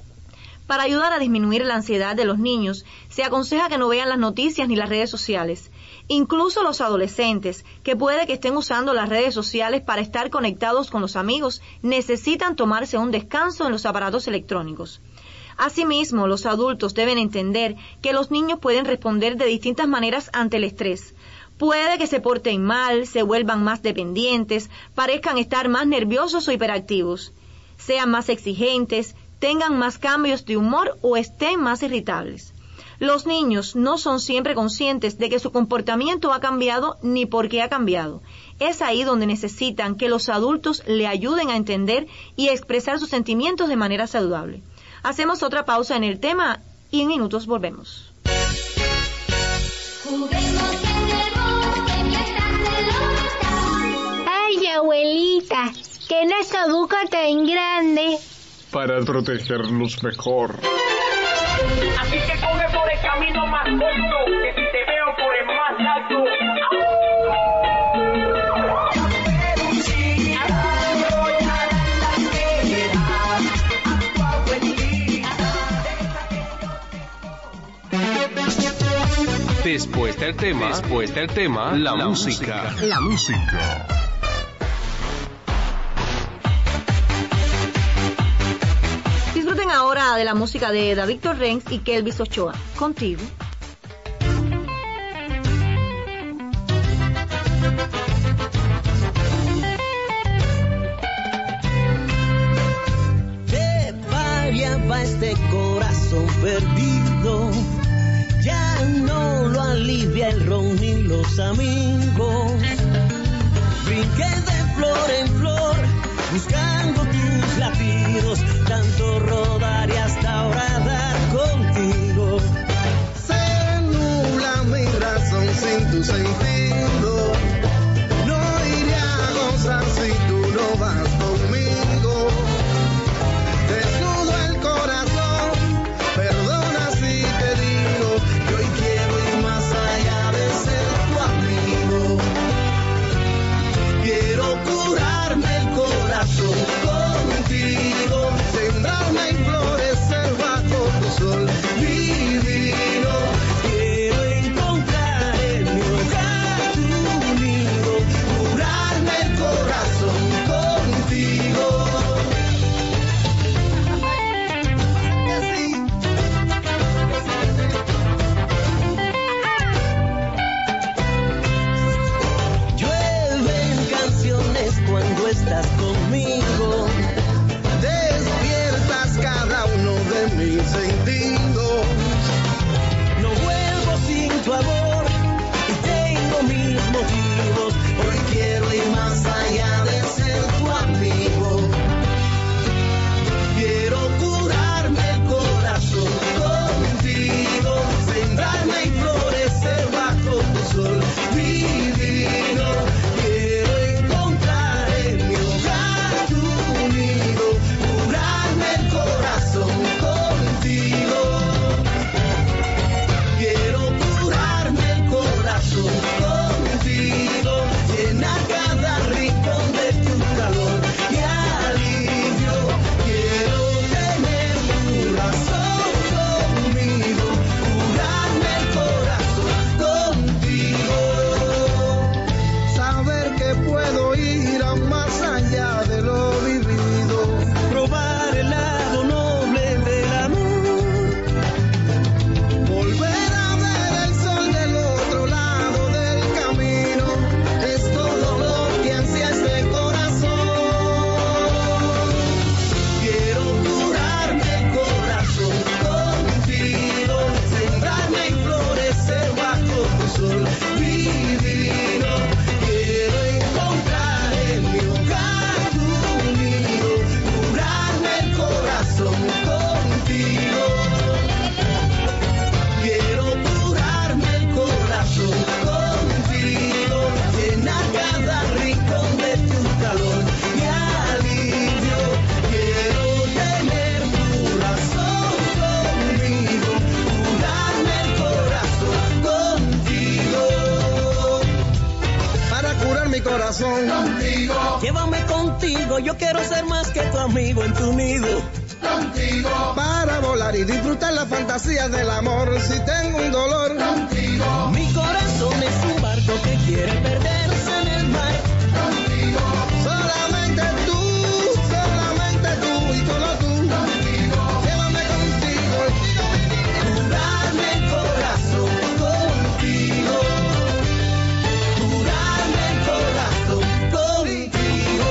Para ayudar a disminuir la ansiedad de los niños, se aconseja que no vean las noticias ni las redes sociales. Incluso los adolescentes, que puede que estén usando las redes sociales para estar conectados con los amigos, necesitan tomarse un descanso en los aparatos electrónicos. Asimismo, los adultos deben entender que los niños pueden responder de distintas maneras ante el estrés. Puede que se porten mal, se vuelvan más dependientes, parezcan estar más nerviosos o hiperactivos, sean más exigentes, tengan más cambios de humor o estén más irritables. Los niños no son siempre conscientes de que su comportamiento ha cambiado ni por qué ha cambiado. Es ahí donde necesitan que los adultos le ayuden a entender y a expresar sus sentimientos de manera saludable. Hacemos otra pausa en el tema y en minutos volvemos. Ay, abuelita, que nuestra boca tan grande. Para protegernos mejor. Así que coge por el camino más corto, que si te veo por el más largo. Después del tema, la música. La música. Disfruten ahora de la música de David Torrens y Kelvis Ochoa. Contigo. De paria va este corazón perdido. Ya no lo alivia el ron ni los amigos. Brinqué de flor en flor, buscando tus latidos, tanto rodar y hasta ahora dar contigo. Se nubla mi razón sin tu sentido. No iré a gozar si tú no vas conmigo. Desnudo el corazón, perdona si te digo que hoy quiero ir más allá de ser tu amigo. Quiero curarme el corazón contigo, sembrarme y florecer bajo tu sol divino. Quiero encontrar en mi hogar Llévame contigo, yo quiero ser más que tu amigo en tu nido. Contigo. Para volar y disfrutar la fantasía del amor. Si tengo un dolor, Contigo. Mi corazón es un barco que quiere perderse en el mar. Contigo. solamente tú y solo tú. Contigo. Llévame contigo. Curarme el corazón contigo. Curarme el corazón contigo.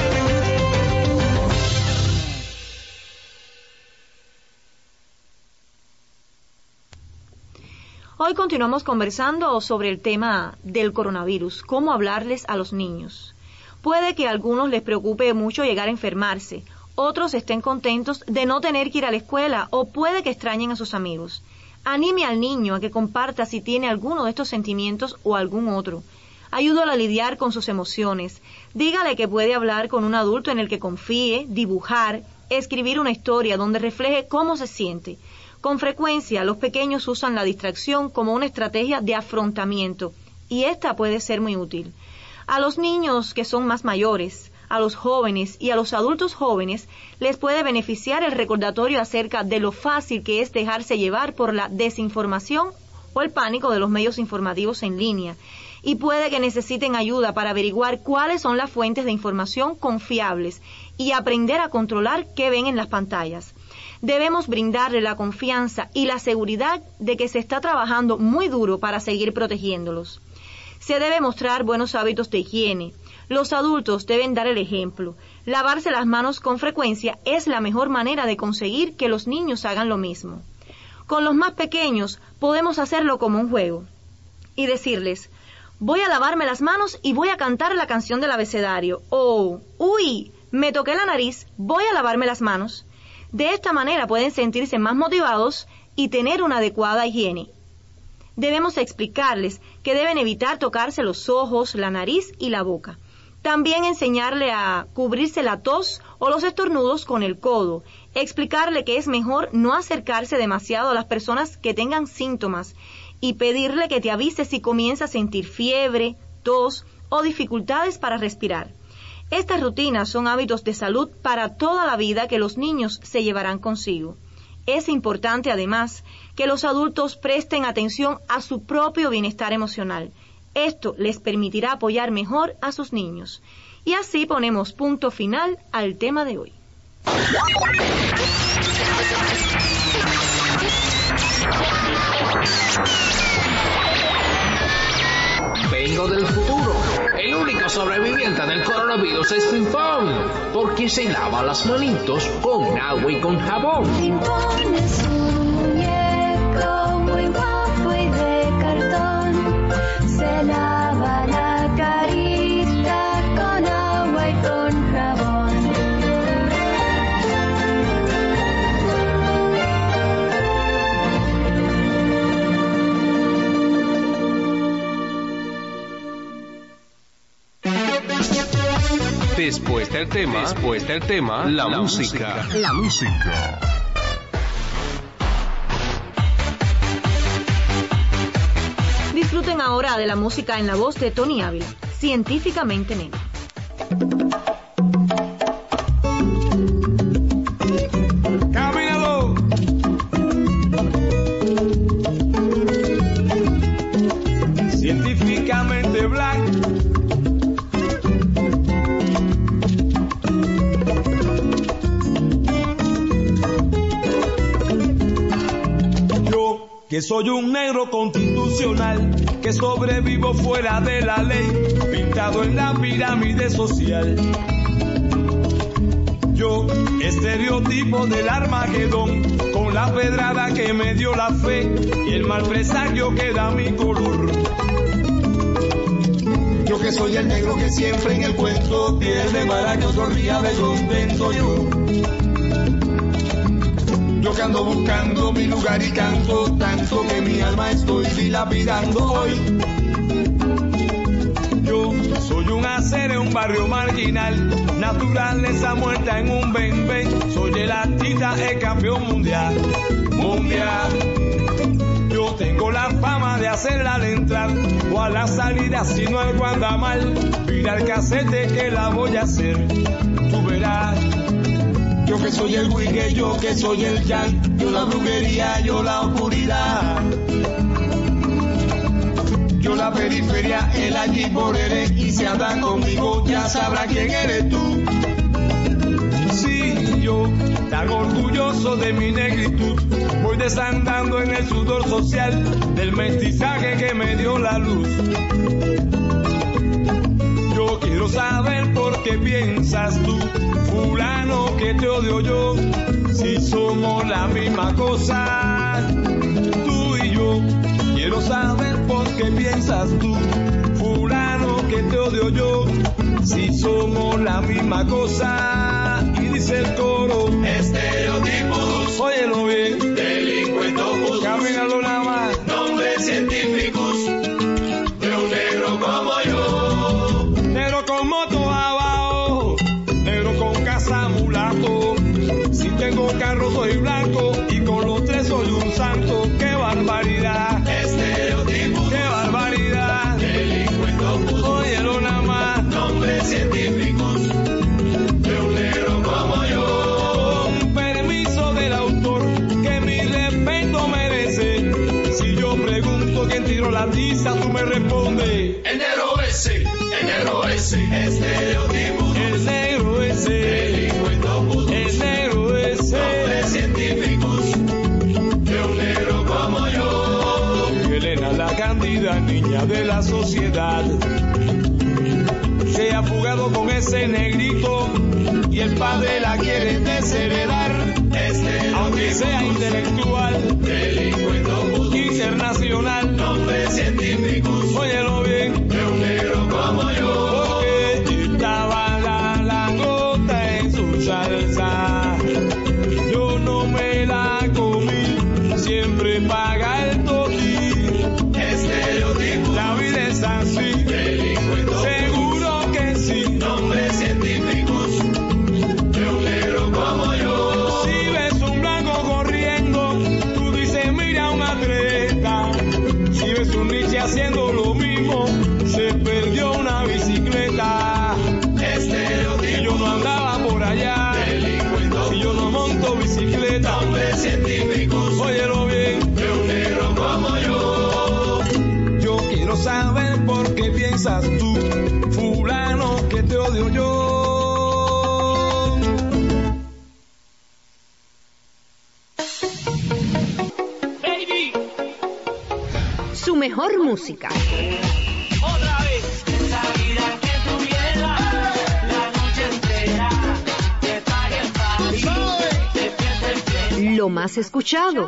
Hoy continuamos conversando sobre el tema del coronavirus, cómo hablarles a los niños. Puede que a algunos les preocupe mucho llegar a enfermarse, otros estén contentos de no tener que ir a la escuela o puede que extrañen a sus amigos. Anime al niño a que comparta si tiene alguno de estos sentimientos o algún otro. Ayúdalo a lidiar con sus emociones. Dígale que puede hablar con un adulto en el que confíe, dibujar, escribir una historia donde refleje cómo se siente. Con frecuencia, los pequeños usan la distracción como una estrategia de afrontamiento, y esta puede ser muy útil. A los niños que son más mayores, a los jóvenes y a los adultos jóvenes, les puede beneficiar el recordatorio acerca de lo fácil que es dejarse llevar por la desinformación o el pánico de los medios informativos en línea, y puede que necesiten ayuda para averiguar cuáles son las fuentes de información confiables y aprender a controlar qué ven en las pantallas. Debemos brindarle la confianza y la seguridad de que se está trabajando muy duro para seguir protegiéndolos. Se debe mostrar buenos hábitos de higiene. Los adultos deben dar el ejemplo. Lavarse las manos con frecuencia es la mejor manera de conseguir que los niños hagan lo mismo. Con los más pequeños podemos hacerlo como un juego y decirles: voy a lavarme las manos y voy a cantar la canción del abecedario. O, uy, me toqué la nariz, voy a lavarme las manos. De esta manera pueden sentirse más motivados y tener una adecuada higiene. Debemos explicarles que deben evitar tocarse los ojos, la nariz y la boca. También enseñarle a cubrirse la tos o los estornudos con el codo. Explicarle que es mejor no acercarse demasiado a las personas que tengan síntomas y pedirle que te avise si comienza a sentir fiebre, tos o dificultades para respirar. Estas rutinas son hábitos de salud para toda la vida que los niños se llevarán consigo. Es importante, además, que los adultos presten atención a su propio bienestar emocional. Esto les permitirá apoyar mejor a sus niños. Y así ponemos punto final al tema de hoy. Vengo del futuro. El único sobreviviente del coronavirus es Pimpón, porque se lava las manitos con agua y con jabón. Pimpón es un muñeco muy guapo y de cartón. Se lava la carita con agua y con jabón. Después del tema, la música. La música. Disfruten ahora de la música en la voz de Tony Ávila, Científicamente Nena. Caminador. Científicamente black. Que soy un negro constitucional, que sobrevivo fuera de la ley, pintado en la pirámide social. Yo, estereotipo del Armagedón, con la pedrada que me dio la fe y el mal presagio que da mi color. Yo que soy el negro que siempre en el cuento pierde para que otro ría de contento. Yo que ando buscando mi lugar y canto tanto que mi alma estoy dilapidando hoy. Yo soy un hacer en un barrio marginal, naturaleza muerta en un ven-ven. Soy el artista, el campeón mundial. Yo tengo tengo la fama de hacerla al entrar o a la salida si no algo anda mal. Mira el casete que la voy a hacer, tú verás. Yo que soy el wigge, yo que soy el yang, yo la brujería, yo la oscuridad. Yo la periferia, el allí moreré, y si andan conmigo ya sabrá quién eres tú. Sí, yo, tan orgulloso de mi negritud, voy desandando en el sudor social del mestizaje que me dio la luz. Yo quiero saber por qué piensas tú, fulano, que te odio yo, si somos la misma cosa, tú y yo. Quiero saber por qué piensas tú, fulano, que te odio yo, si somos la misma cosa. Y dice el coro, estereotipos, óyelo bien, delincuentos, camínalo nada más, nombres científicos de un negro como yo, negro con moto abajo, negro con casa mulato. Si tengo carro soy blanco y con los tres soy un santo. ¡Qué barbaridad! Estereotipos, ¡qué barbaridad! Delincuentos, óyelo nada más, nombres científicos de un negro como yo. Con permiso del autor, que mi respeto merece. Si yo pregunto quién tiró la tiza, tú me respondes: el negro ese, estereotipos, el negro ese, delincuentos, el negro ese, nombres científicos de un negro como yo. Elena la Cándida, niña de la sociedad, se ha fugado con ese negrito y el padre la quiere desheredar, aunque sea intelectual, delincuento internacional, nombres científicos, óyelo bien, de un negro como yo, porque estaba la gota en su salsa, yo no me la comí, siempre paga el toti, estereotipo, la vida es así, delincuento, seguro que sí, nombres científicos de un negro como yo. Si ves un blanco corriendo, tú dices mira un atleta. Si ves un Nietzsche haciendo lo mismo, se perdió una bicicleta. Estereotipo, si yo no andaba por allá, delincuento, si yo no monto bicicleta, nombres científicos, óyelo bien, de un negro como yo. Yo quiero saber por qué piensas tú, fulano, que te odio yo. Su mejor música. Otra vez, esa vida que tuviera la noche entera, que pague el party, que empiece el tren. Lo más escuchado.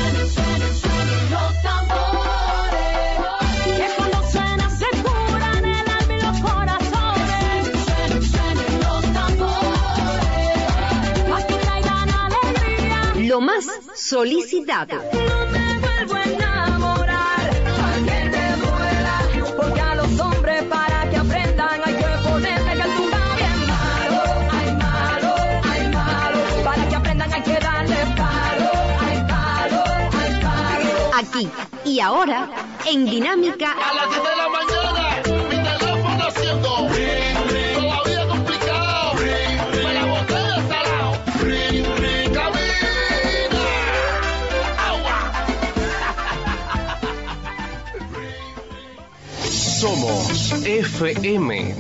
Los tambores, que cuando suena se curan el alma y los corazones. Suenen los tambores, factura y dan alegría. Lo más solicitado. No me vuelvo a enamorar, aunque me duela, porque a los hombres para que aprendan hay que ponerle que el tumba bien malo. Ay, malo, ay, malo, para que aprendan hay que darle palo. Ay, palo, ay, palo. Aquí y ahora, en Dinámica. A las 10 de la mañana, mi teléfono haciendo ring, todavía complicado, me la boté de salado, cabina, agua. Somos FM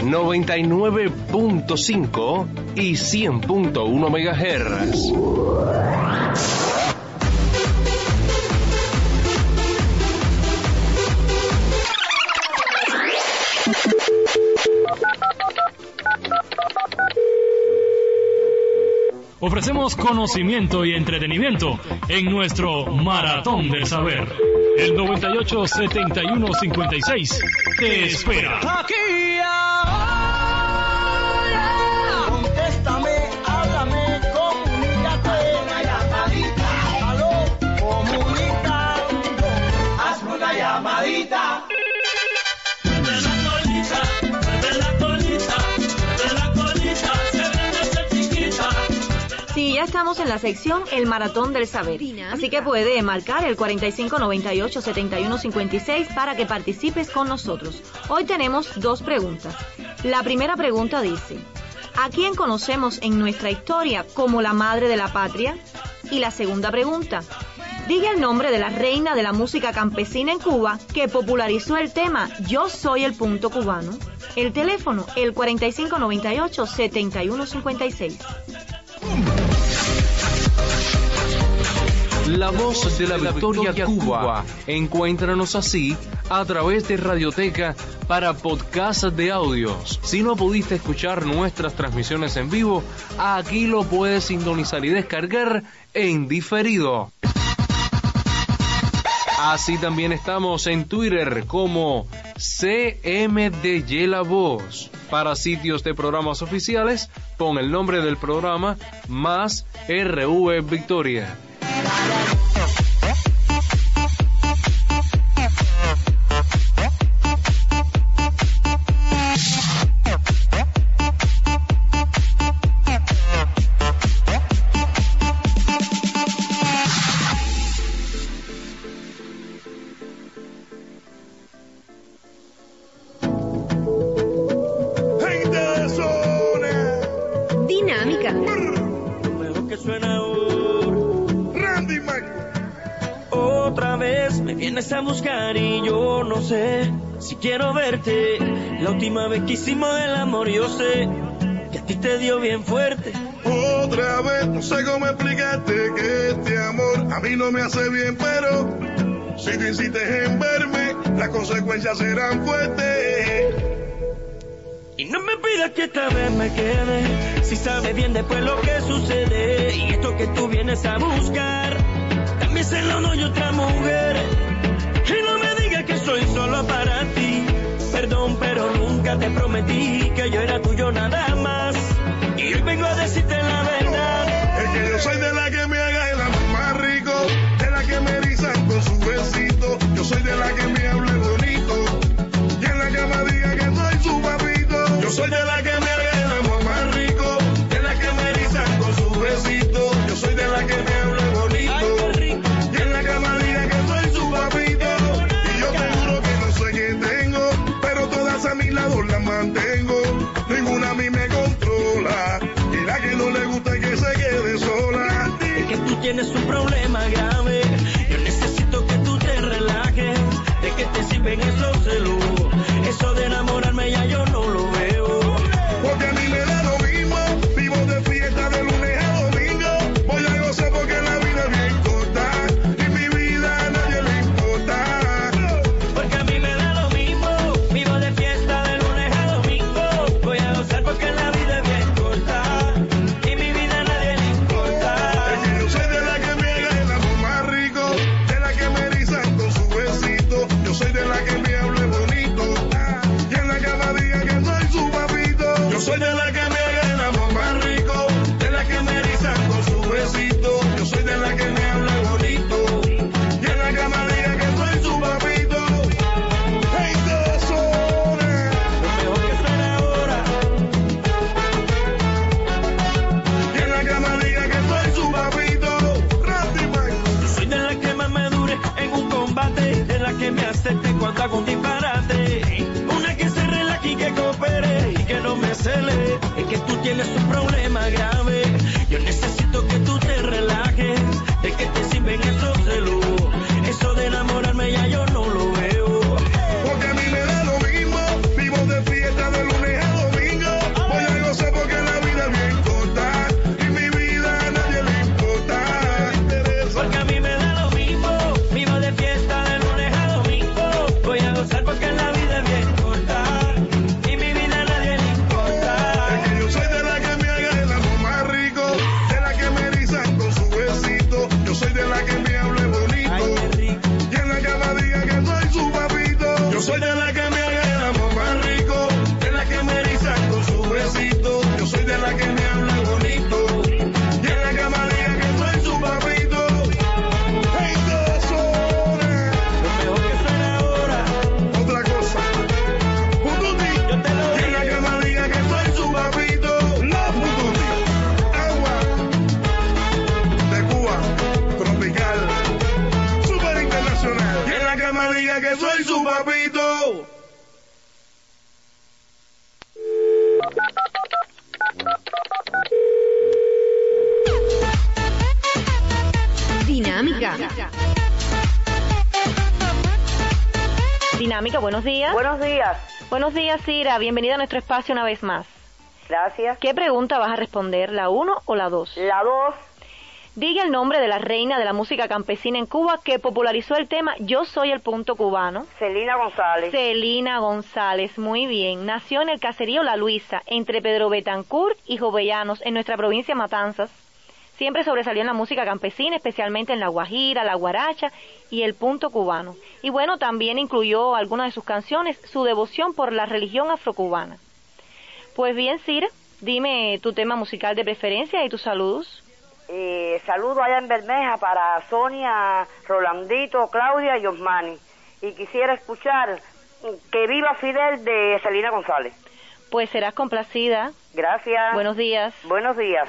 99.5 y 100.1 MHz. Ofrecemos conocimiento y entretenimiento en nuestro Maratón del Saber. El 98-71-56 te espera. Aquí ahora, contéstame, háblame, comunícate. Una llamadita, aló, comunicando, hazme una llamadita. Mueve la colita, mueve la colita, mueve la colita, se ve de ser chiquita. Sí, ya estamos en la sección El Maratón del Saber. Así que puede marcar el 4598-7156 para que participes con nosotros. Hoy tenemos dos preguntas. La primera pregunta dice: ¿a quién conocemos en nuestra historia como la madre de la patria? Y la segunda pregunta: diga el nombre de la reina de la música campesina en Cuba que popularizó el tema Yo soy el punto cubano. El teléfono, el 4598-7156. La voz de la victoria Cuba. Encuéntranos así a través de Radioteca para podcast de audios. Si no pudiste escuchar nuestras transmisiones en vivo, aquí lo puedes sintonizar y descargar en diferido. Así también estamos en Twitter como CMDY La Voz. Para sitios de programas oficiales, pon el nombre del programa más RV Victoria. Dinámica. Mejor que suena Randy Mac. Otra vez me vienes a buscar y yo no sé si quiero verte. La última vez que hicimos el amor yo sé que a ti te dio bien fuerte. Otra vez, no sé cómo explicarte que este amor a mí no me hace bien, pero si tú insistes en verme, las consecuencias serán fuertes. Y no me pidas que esta vez me quede, si sabes bien después lo que sucede. Y esto que tú vienes a buscar, también se lo doy a otra mujer. Y no me digas que soy solo para ti. Perdón, pero nunca te prometí que yo era tuyo nada más. Y hoy vengo a decirte la verdad. Es que yo soy de la que me haga el amor más rico, de la que me erizan con su besito. Yo soy de la que me hable bonito y en la cama diga que soy su papito. Yo soy de la que me haga el amor más rico, de la que me erizan con su besito. Yo soy de la que me hable bonito y en la cama diga que soy su papito. Y yo te juro que no sé qué tengo, pero todas a mi lado las mantengo. Ninguna a mí me controla y la que no le gusta es que se quede sola. Es que tú tienes un problema grave. Yo necesito que tú te relajes. ¿De qué te sirven esos celos? Eso de enamorarme ya yo no lo veo. Porque a mí me da lo mismo. Vivo de fiesta de lunes a domingo. Voy a gozar porque la vida es bien corta y mi vida a nadie le importa. Porque a mí me da lo mismo. Vivo de fiesta de lunes a domingo. Voy a gozar porque la vida es bien corta y mi vida a nadie le importa. Es que yo soy de la que me haga el amor más rico, de la que me erizan con su besito. Yo soy de la que me hable bonito y en la que Dinámica. Dinámica, buenos días. Buenos días. Buenos días, Cira. Bienvenida a nuestro espacio una vez más. Gracias. ¿Qué pregunta vas a responder, la 1 o la 2? La 2. Diga el nombre de la reina de la música campesina en Cuba que popularizó el tema Yo soy el punto cubano. Celina González. Celina González, muy bien. Nació en el caserío La Luisa, entre Pedro Betancourt y Jovellanos, en nuestra provincia de Matanzas. Siempre sobresalió en la música campesina, especialmente en la guajira, la guaracha y el punto cubano. Y bueno, también incluyó algunas de sus canciones, su devoción por la religión afrocubana. Pues bien, Cira, dime tu tema musical de preferencia y tus saludos. Saludo allá en Bermeja para Sonia, Rolandito, Claudia y Osmani. Y quisiera escuchar Que viva Fidel de Celina González. Pues serás complacida. Gracias. Buenos días. Buenos días.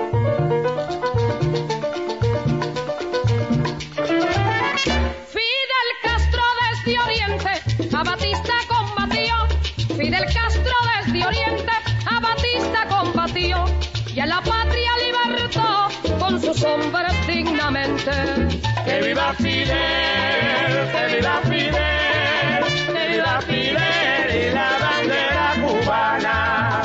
Fidel Castro desde Oriente, a Batista combatió. Fidel Castro desde Oriente, a Batista combatió. Y a la patria libertó con sus hombres dignamente. Que viva Fidel, que viva Fidel, que viva Fidel y la bandera cubana.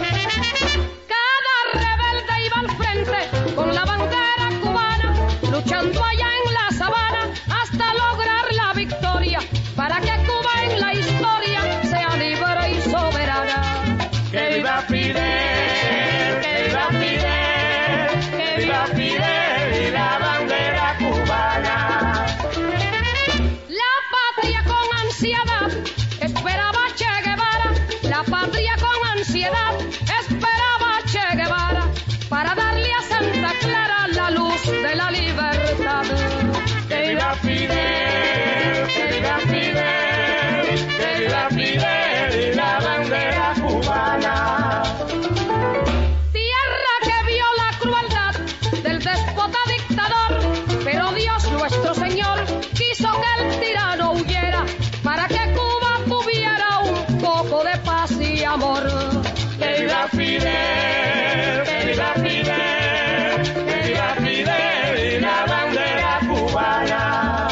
Cada rebelde iba al frente con la bandera cubana, luchando allá en la sabana hasta lograr la victoria, para que Cuba en la historia sea libre y soberana. Que viva Fidel, que viva Fidel, que viva Fidel y la bandera cubana. La patria con ansiedad esperaba a Che Guevara, la patria con ansiedad esperaba a Che Guevara, para darle a Santa Clara la luz de la libertad. Que viva Fidel, que viva Fidel, que viva Fidel y la bandera cubana. Tierra que vio la crueldad del déspota dictador, pero Dios nuestro Señor quiso que el tirano huyera, para que Cuba tuviera un poco de paz y amor. Que viva Fidel, que viva Fidel, que viva Fidel y la bandera cubana.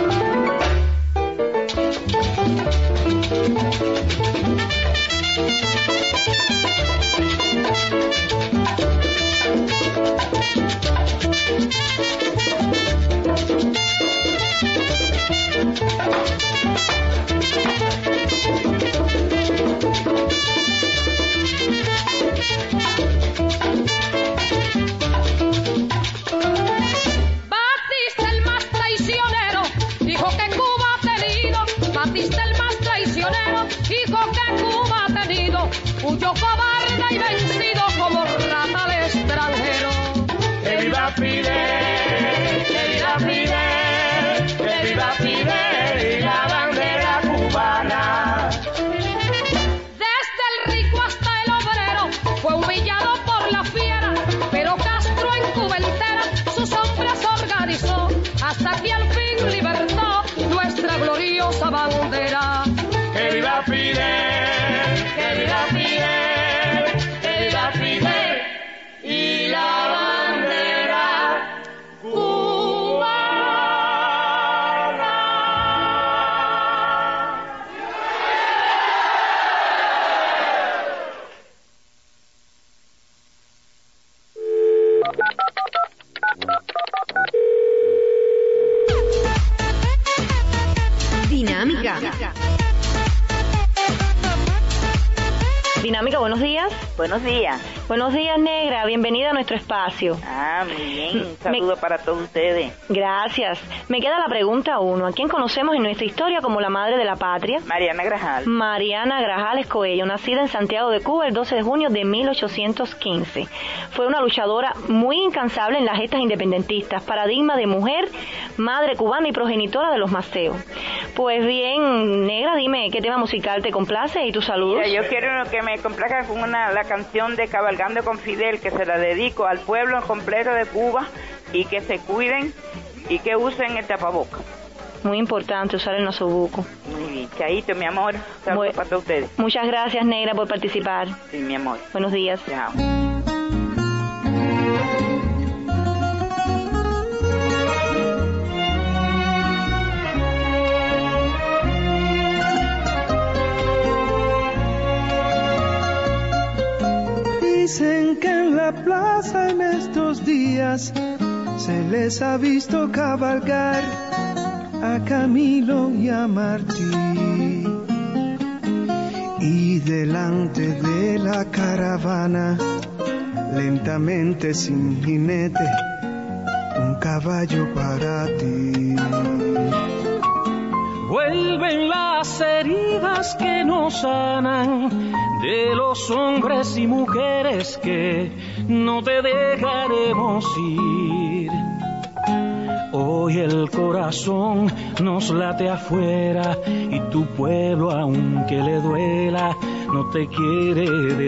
Batista el más traicionero dijo que Cuba ha tenido, Batista el más traicionero dijo que Cuba ha tenido, huyó cobarde y vencido como rata de extranjero. Que viva Fidel, que viva Fidel, que viva Fidel y la bandera cubana. Desde el rico hasta el obrero fue humillado por la fiera, pero Castro en Cuba entera sus hombres organizó, hasta que al fin libertó nuestra gloriosa bandera. Que viva Fidel, que viva Fidel, que viva Fidel y la bandera cubana. Dinámica. Dinámica, buenos días. Buenos días. Buenos días, Negra. Bienvenida a nuestro espacio. Ah, muy bien. Un saludo para todos ustedes. Gracias. Me queda la pregunta 1. ¿A quién conocemos en nuestra historia como la madre de la patria? Mariana Grajal. Mariana Grajales Coello, nacida en Santiago de Cuba el 12 de junio de 1815. Fue una luchadora muy incansable en las gestas independentistas, paradigma de mujer, madre cubana y progenitora de los Maceo. Pues bien, Negra, dime qué tema musical te complace y tus saludos. Mira, yo quiero que me complazca con la canción de Cabalgando con Fidel, que se la dedico al pueblo completo de Cuba, y que se cuiden y que usen el tapaboca. Muy importante usar el nasobuco. Muy bien, chaito, mi amor. Saludos para todos ustedes. Muchas gracias, Negra, por participar. Sí, mi amor. Buenos días. Chao. días se les ha visto cabalgar a Camilo y a Martí. Y delante de la caravana, lentamente sin jinete, un caballo para ti. Vuelven las heridas que nos sanan de los hombres y mujeres que no te dejaremos ir. Hoy el corazón nos late afuera y tu pueblo, aunque le duela, no te quiere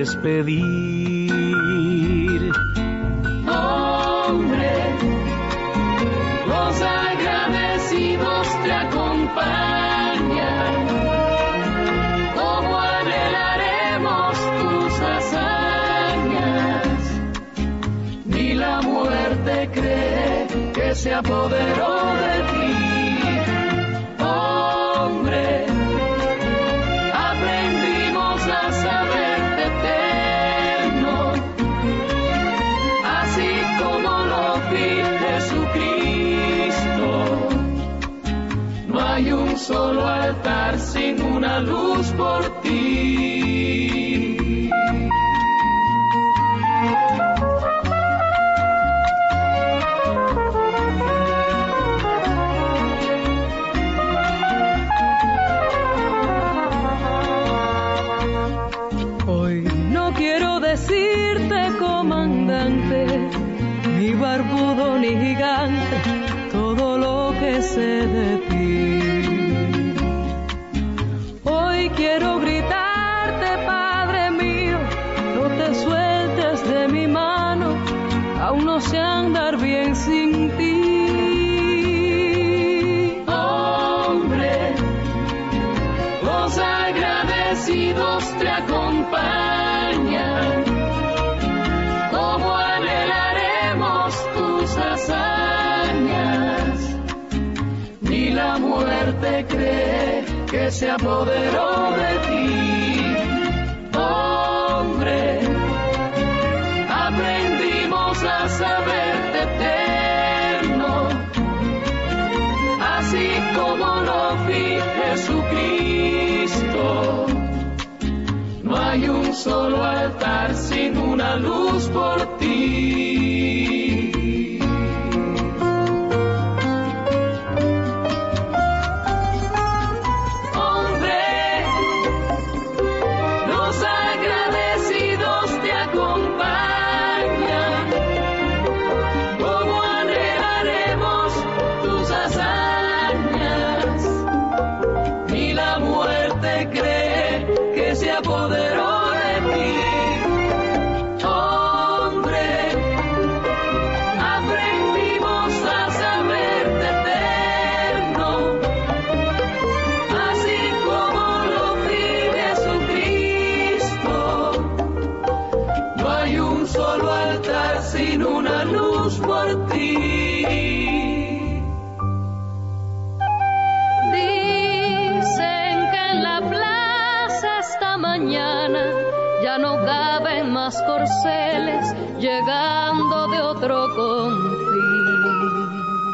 despedir. Hombre, los agradecidos te acompañan, como anhelaremos tus hazañas. Ni la muerte cree que se apoderó de ti. Hombre, aprendimos a saberte eterno, así como lo vi Jesucristo. No hay un solo altar sin una luz por ti. Hoy no quiero decirte comandante, ni barbudo ni gigante, todo lo que sé de ti. Hoy quiero gritarte, Padre mío, no te sueltes de mi mano, aún no sé andar bien sin ti. Hombre, los agradecidos te acompañan, como anhelaremos tus hazañas. Ni la muerte cree que se apoderó de ti. Hombre, aprendimos a saberte eterno, así como lo vi Jesucristo. No hay un solo altar sin una luz por ti. Hombre, los agradecidos te acompañan, como anhelaremos tus hazañas. Ni la muerte cree que se apoderó de ti. Hombre, aprendimos a saberte eterno, así como lo vi Jesucristo. No hay un solo altar sin una luz por ti. Dicen que en la plaza esta mañana ya no caben más corceles llegando de otro confín.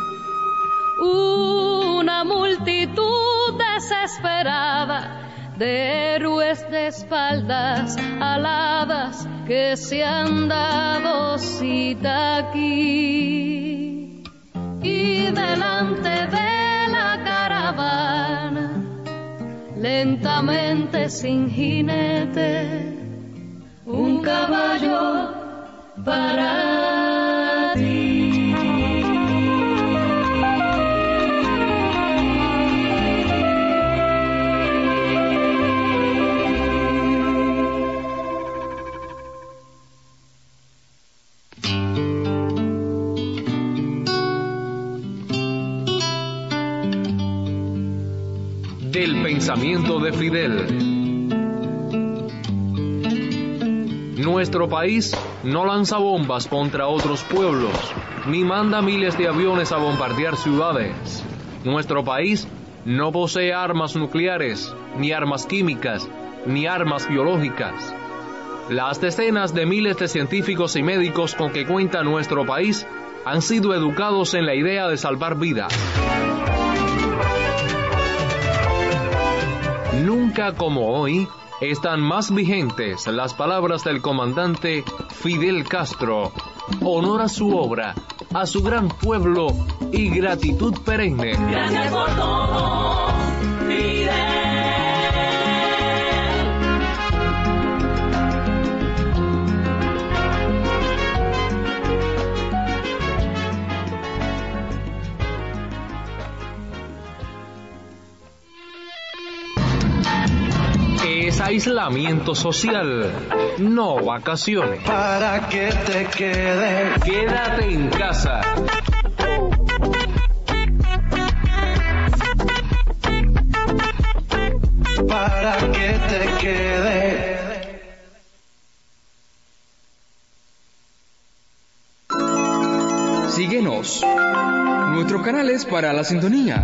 Una multitud desesperada de héroes de espaldas aladas que se han dado cita aquí. Y delante de la caravana, lentamente sin jinete, un caballo para ti. Del pensamiento de Fidel. Nuestro país no lanza bombas contra otros pueblos, ni manda miles de aviones a bombardear ciudades. Nuestro país no posee armas nucleares, ni armas químicas, ni armas biológicas. Las decenas de miles de científicos y médicos con que cuenta nuestro país han sido educados en la idea de salvar vidas. Nunca como hoy están más vigentes las palabras del comandante Fidel Castro: honor a su obra, a su gran pueblo y gratitud perenne. Gracias por todo, Fidel. Es aislamiento social, no vacaciones. Para que te quedes. Quédate en casa. Para que te quedes. Síguenos. Nuestros canales para la sintonía: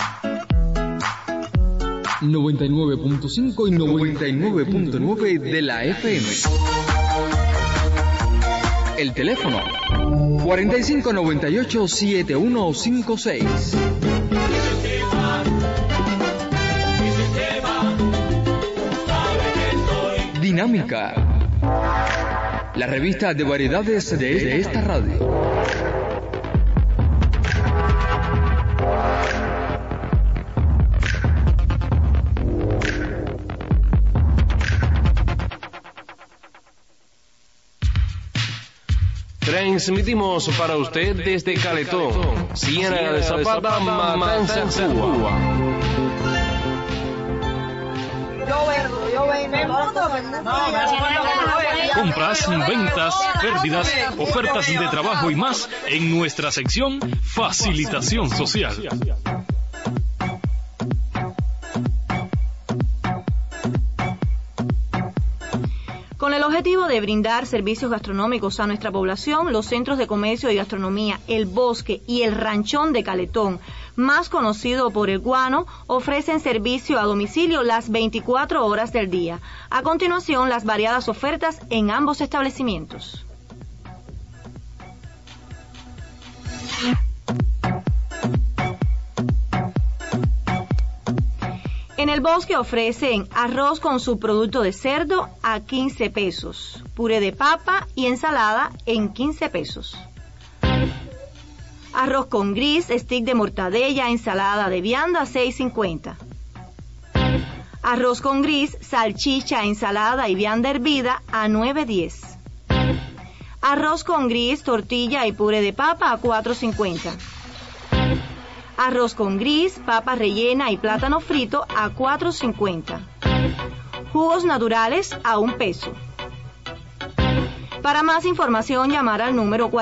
99.5 y 99.9 de la FM. El teléfono: 4598-7156. Dinámica, la revista de variedades de esta radio. Transmitimos para usted desde Caletón, Ciénaga de Zapata, Matanza, Cuba. Compras, ventas, pérdidas, ofertas de trabajo y más en nuestra sección Facilitación Social. Con el objetivo de brindar servicios gastronómicos a nuestra población, los centros de comercio y gastronomía El Bosque y El Ranchón de Caletón, más conocido por El Guano, ofrecen servicio a domicilio las 24 horas del día. A continuación, las variadas ofertas en ambos establecimientos. En El Bosque ofrecen arroz con subproducto de cerdo a 15 pesos, puré de papa y ensalada en 15 pesos. Arroz con gris, stick de mortadella, ensalada de vianda a 6.50. Arroz con gris, salchicha, ensalada y vianda hervida a 9.10. Arroz con gris, tortilla y puré de papa a 4.50. Arroz con gris, papa rellena y plátano frito a 4.50. Jugos naturales a 1 peso. Para más información, llamar al número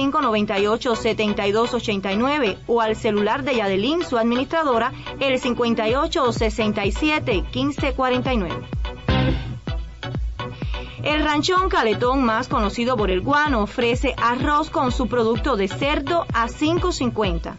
4598-7289 o al celular de Yadelín, su administradora, el 5867-1549. El Ranchón Caletón, más conocido por El Guano, ofrece arroz con su producto de cerdo a 5.50.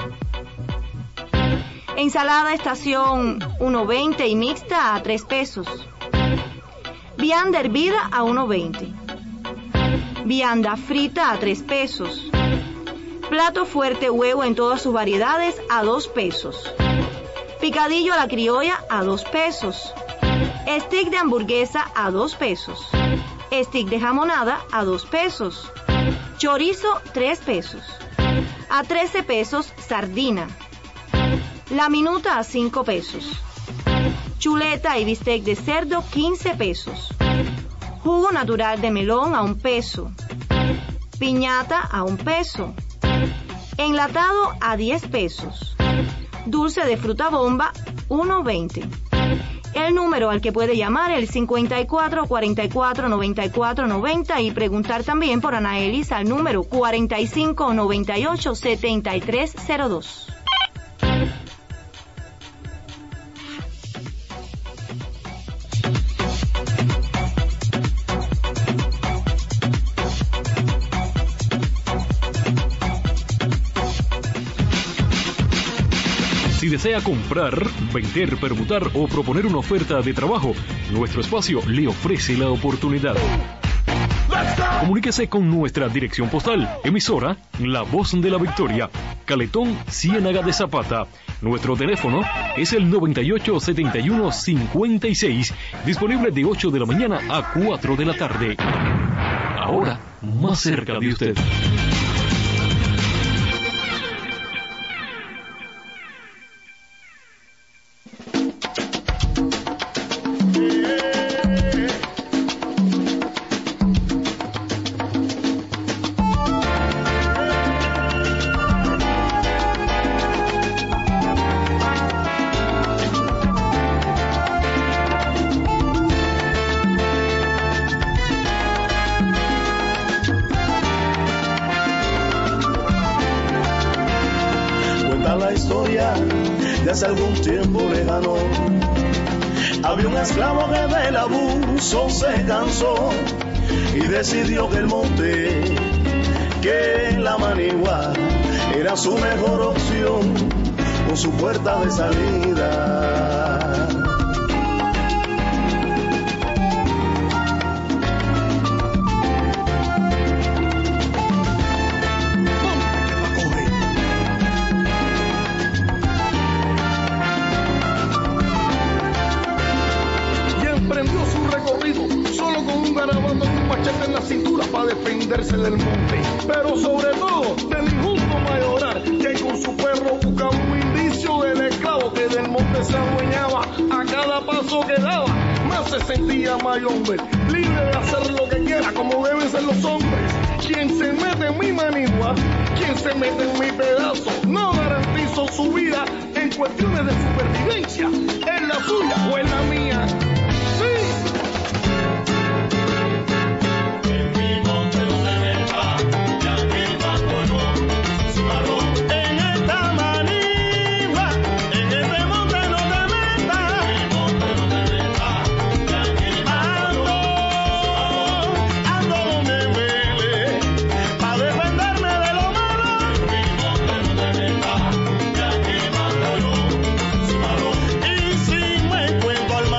Ensalada estación 1.20 y mixta a 3 pesos. Vianda hervida a 1.20. Vianda frita a 3 pesos. Plato fuerte huevo en todas sus variedades a 2 pesos. Picadillo a la criolla a 2 pesos. Stick de hamburguesa a 2 pesos. Stick de jamonada a 2 pesos. Chorizo 3 pesos. A 13 pesos sardina. La minuta a 5 pesos. Chuleta y bistec de cerdo 15 pesos. Jugo natural de melón a 1 peso. Piñata a 1 peso. Enlatado a 10 pesos. Dulce de fruta bomba 1.20. El número al que puede llamar el 54 44 94 90 y preguntar también por Ana Elis al número 45 98 7302. Si desea comprar, vender, permutar o proponer una oferta de trabajo, nuestro espacio le ofrece la oportunidad. Let's go! Comuníquese con nuestra dirección postal. Emisora La Voz de la Victoria, Caletón, Ciénaga de Zapata. Nuestro teléfono es el 987156, disponible de 8 de la mañana a 4 de la tarde. Ahora, más cerca de usted. Hace algún tiempo lejano había un esclavo que del abuso se cansó y decidió que el monte, que la manigua era su mejor opción o su puerta de salida. En la cintura para defenderse del monte, pero sobre todo del injusto mayoral que con su perro buscaba un indicio del esclavo que del monte se adueñaba a cada paso que daba. Más se sentía Mayombe, libre de hacer lo que quiera como deben ser los hombres. Quien se mete en mi manigua, quien se mete en mi pedazo, no garantizo su vida en cuestiones de supervivencia, es la suya o es la mía. Sí. Y si me encuentro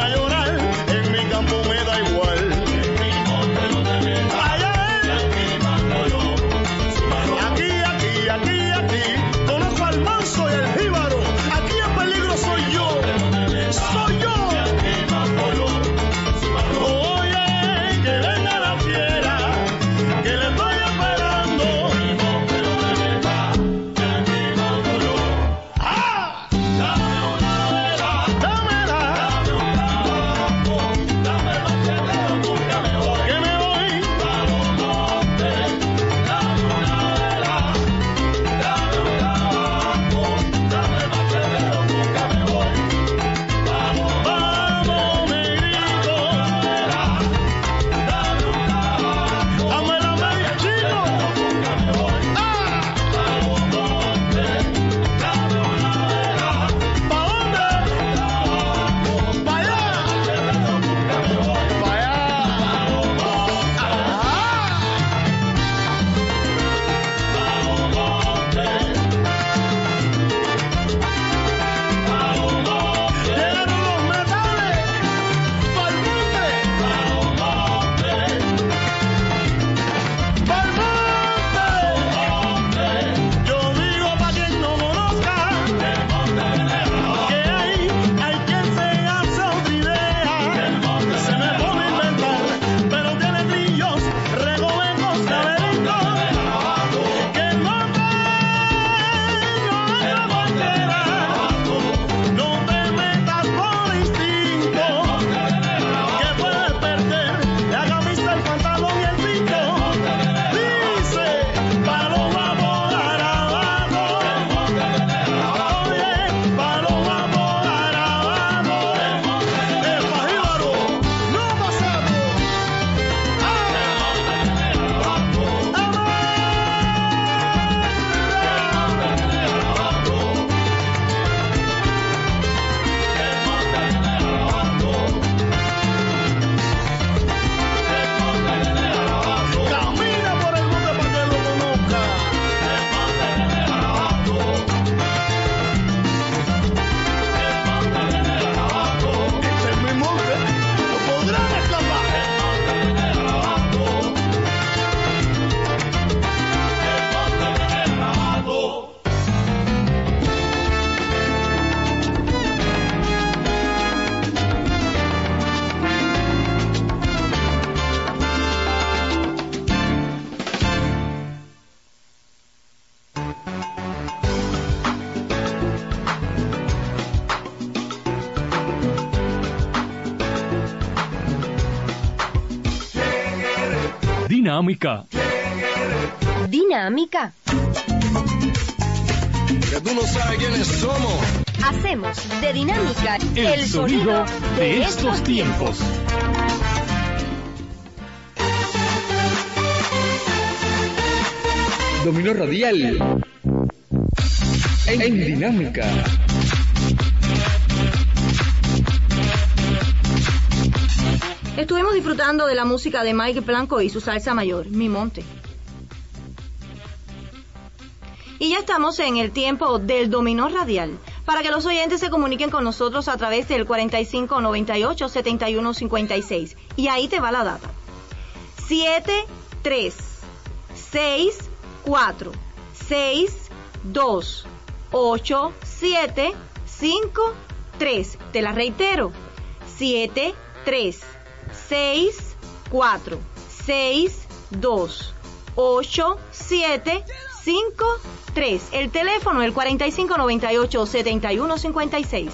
Dinámica. Dinámica. Que tú no sabes quiénes somos. Hacemos de Dinámica El sonido de estos tiempos. Dominó radial en Dinámica. Estuvimos disfrutando de la música de Mike Blanco y su salsa mayor, Mi Monte. Y ya estamos en el tiempo del dominó radial, para que los oyentes se comuniquen con nosotros a través del 4598-7156. Y ahí te va la data. 736462875 Te la reitero. 736462875 El teléfono, el 4598-7156.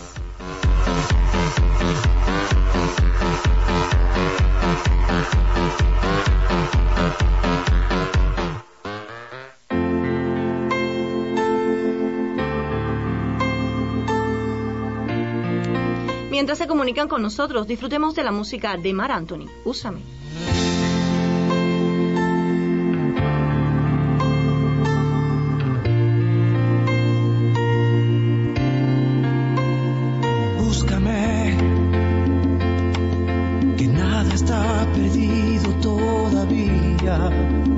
Mientras se comunican con nosotros, disfrutemos de la música de Mar Anthony. Úsame. Búscame, que nada está perdido todavía.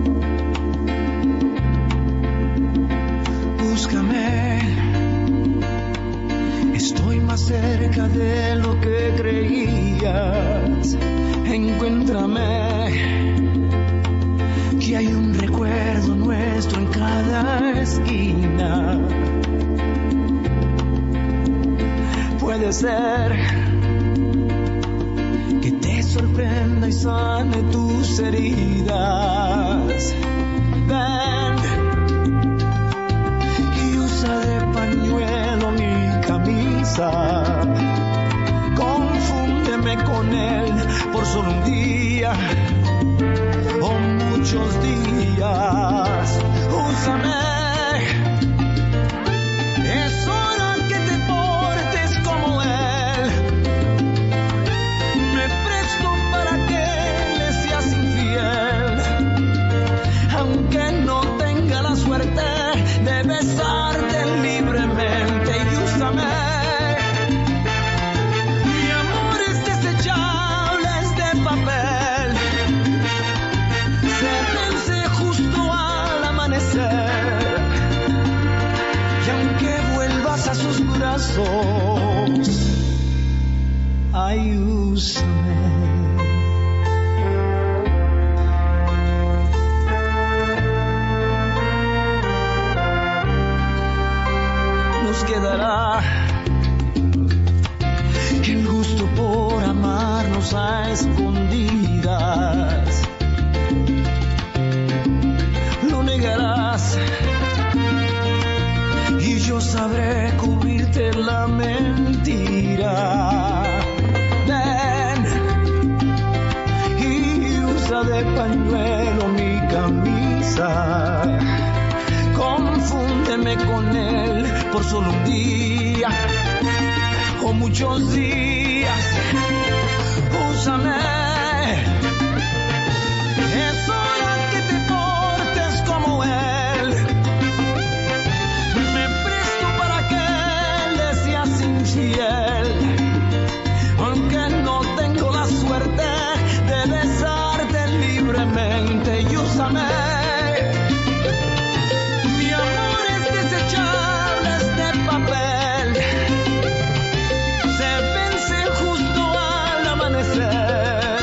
Búscame, estoy más cerca de lo que creías. Encuéntrame, que hay un recuerdo nuestro en cada esquina. Puede ser que te sorprenda y sane tus heridas. Ven y usa de pañuelo mi camisa. Confúndeme con él por solo un día o muchos días. Úsame. Es hora que te portes como él. Me presto para que le seas infiel, aunque no tenga la suerte de besarte libremente. Y úsame. Mi amor es desechable, es de papel. Se vence justo al amanecer. Y aunque vuelvas a sus brazos, ay, úsame. Nos quedará el gusto por amarnos a escondidas. Lo negarás y yo sabré cubrirte la mentira. Ven y usa de pañuelo mi camisa. Confúndeme con él por solo un día o muchos días. Úsame. Es hora que te portes como él. Me presto para que le seas infiel, aunque no tengo la suerte de besarte libremente. Y úsame. Mi amor es desechable, es de papel. Se vence justo al amanecer.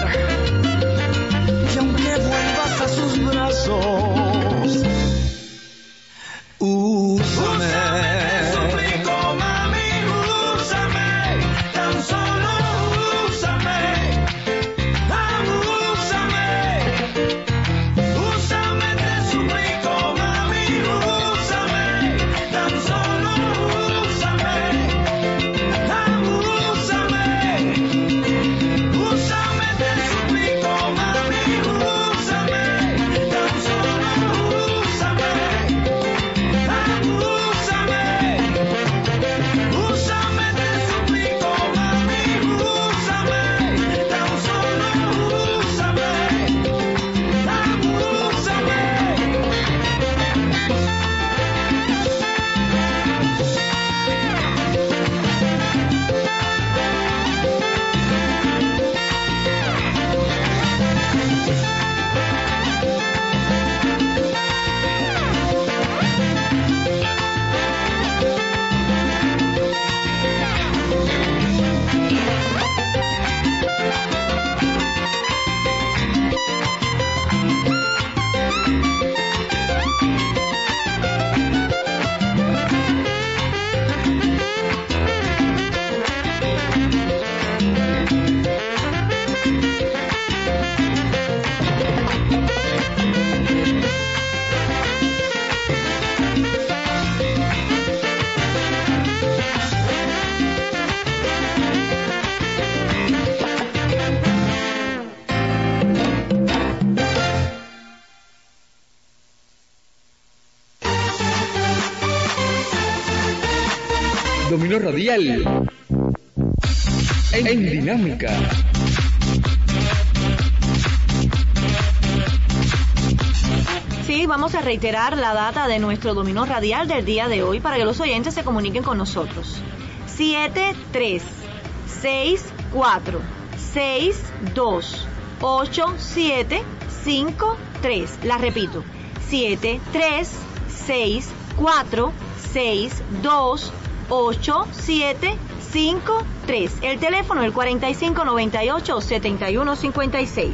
Dominó Radial en Dinámica. Sí, vamos a reiterar la data de nuestro dominó radial del día de hoy para que los oyentes se comuniquen con nosotros. 7364628753. La repito, 7364628753. El teléfono el 4598-7156.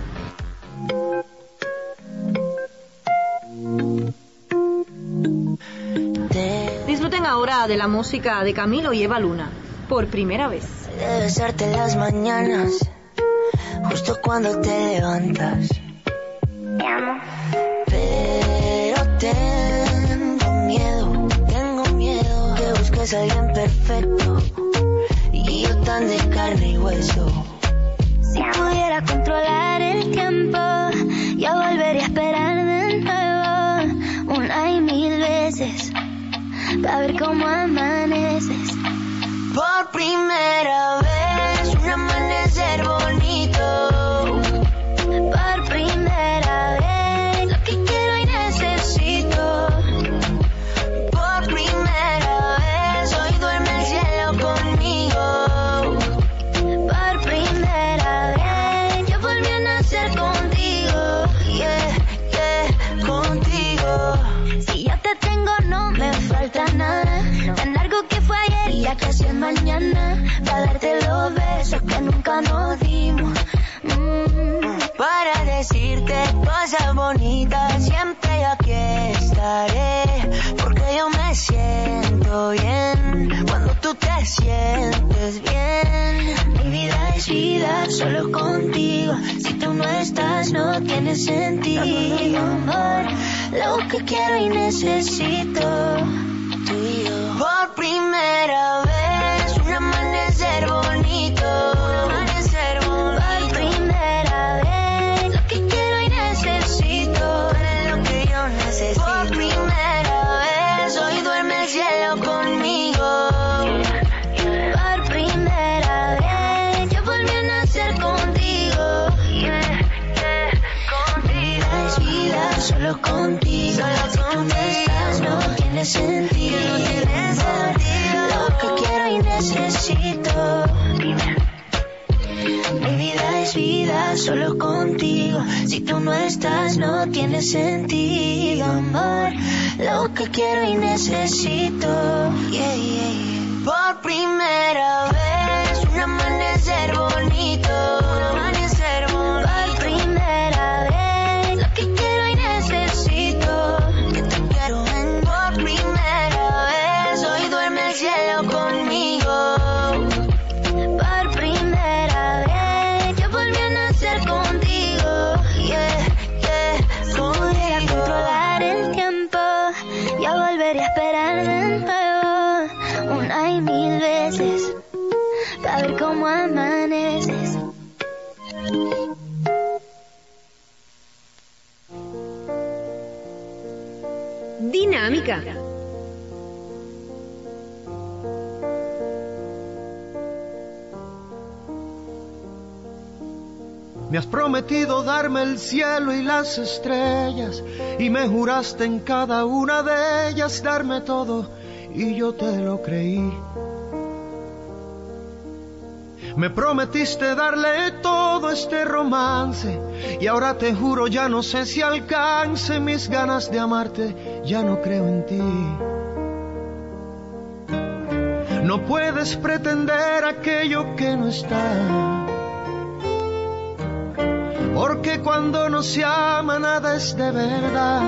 Disfruten ahora de la música de Camilo y Eva Luna, por primera vez. De besarte las mañanas, justo cuando te levantas. Te amo. Pero tengo miedo que busques a alguien perfecto y yo tan de carne y hueso. Si pudiera controlar el tiempo, yo volvería a esperar de nuevo, una y mil veces, para ver cómo amaneces. Por primera vez, un amanecer bonito. Por primera vez, lo que quiero y necesito. Por primera vez, hoy duerme el cielo conmigo. Por primera vez, yo volví a nacer contigo. Contigo. Si yo te tengo, no me falta nada. Tan largo que fue ayer y ya casi es mañana. Para darte los besos que nunca nos dimos. Para decirte cosas bonitas, siempre aquí estaré. Porque yo me siento bien cuando tú te sientes bien. Mi vida es vida, solo contigo. Si tú no estás, no tiene sentido. Amor, lo que quiero y necesito. Tú y yo. Por primera vez, un amanecer bonito. Por primera vez, lo que quiero y necesito. Lo que yo necesito. Por primera vez, hoy duerme el cielo conmigo. Por primera vez, yo volví a nacer contigo. Contigo. Es vida, solo contigo. Si tú no estás, no tiene sentido. Lo que quiero y necesito. Mi vida es vida, solo contigo. Si tú no estás, no tiene sentido, amor. Lo que quiero y necesito. Por primera vez, un amanecer bonito. Por primera vez, lo que quiero y necesito. Que te quiero en. Por primera vez, hoy duerme el cielo conmigo. Por primera vez, yo volví a nacer contigo. Contigo. Pudiera controlar el tiempo, yo volvería a esperar de nuevo, una y mil veces, para ver cómo amaneces. Dinámica. Me has prometido darme el cielo y las estrellas, y me juraste en cada una de ellas darme todo, y yo te lo creí. Me prometiste darle todo este romance, y ahora te juro ya no sé si alcance mis ganas de amarte, ya no creo en ti. No puedes pretender aquello que no está, porque cuando no se ama nada es de verdad.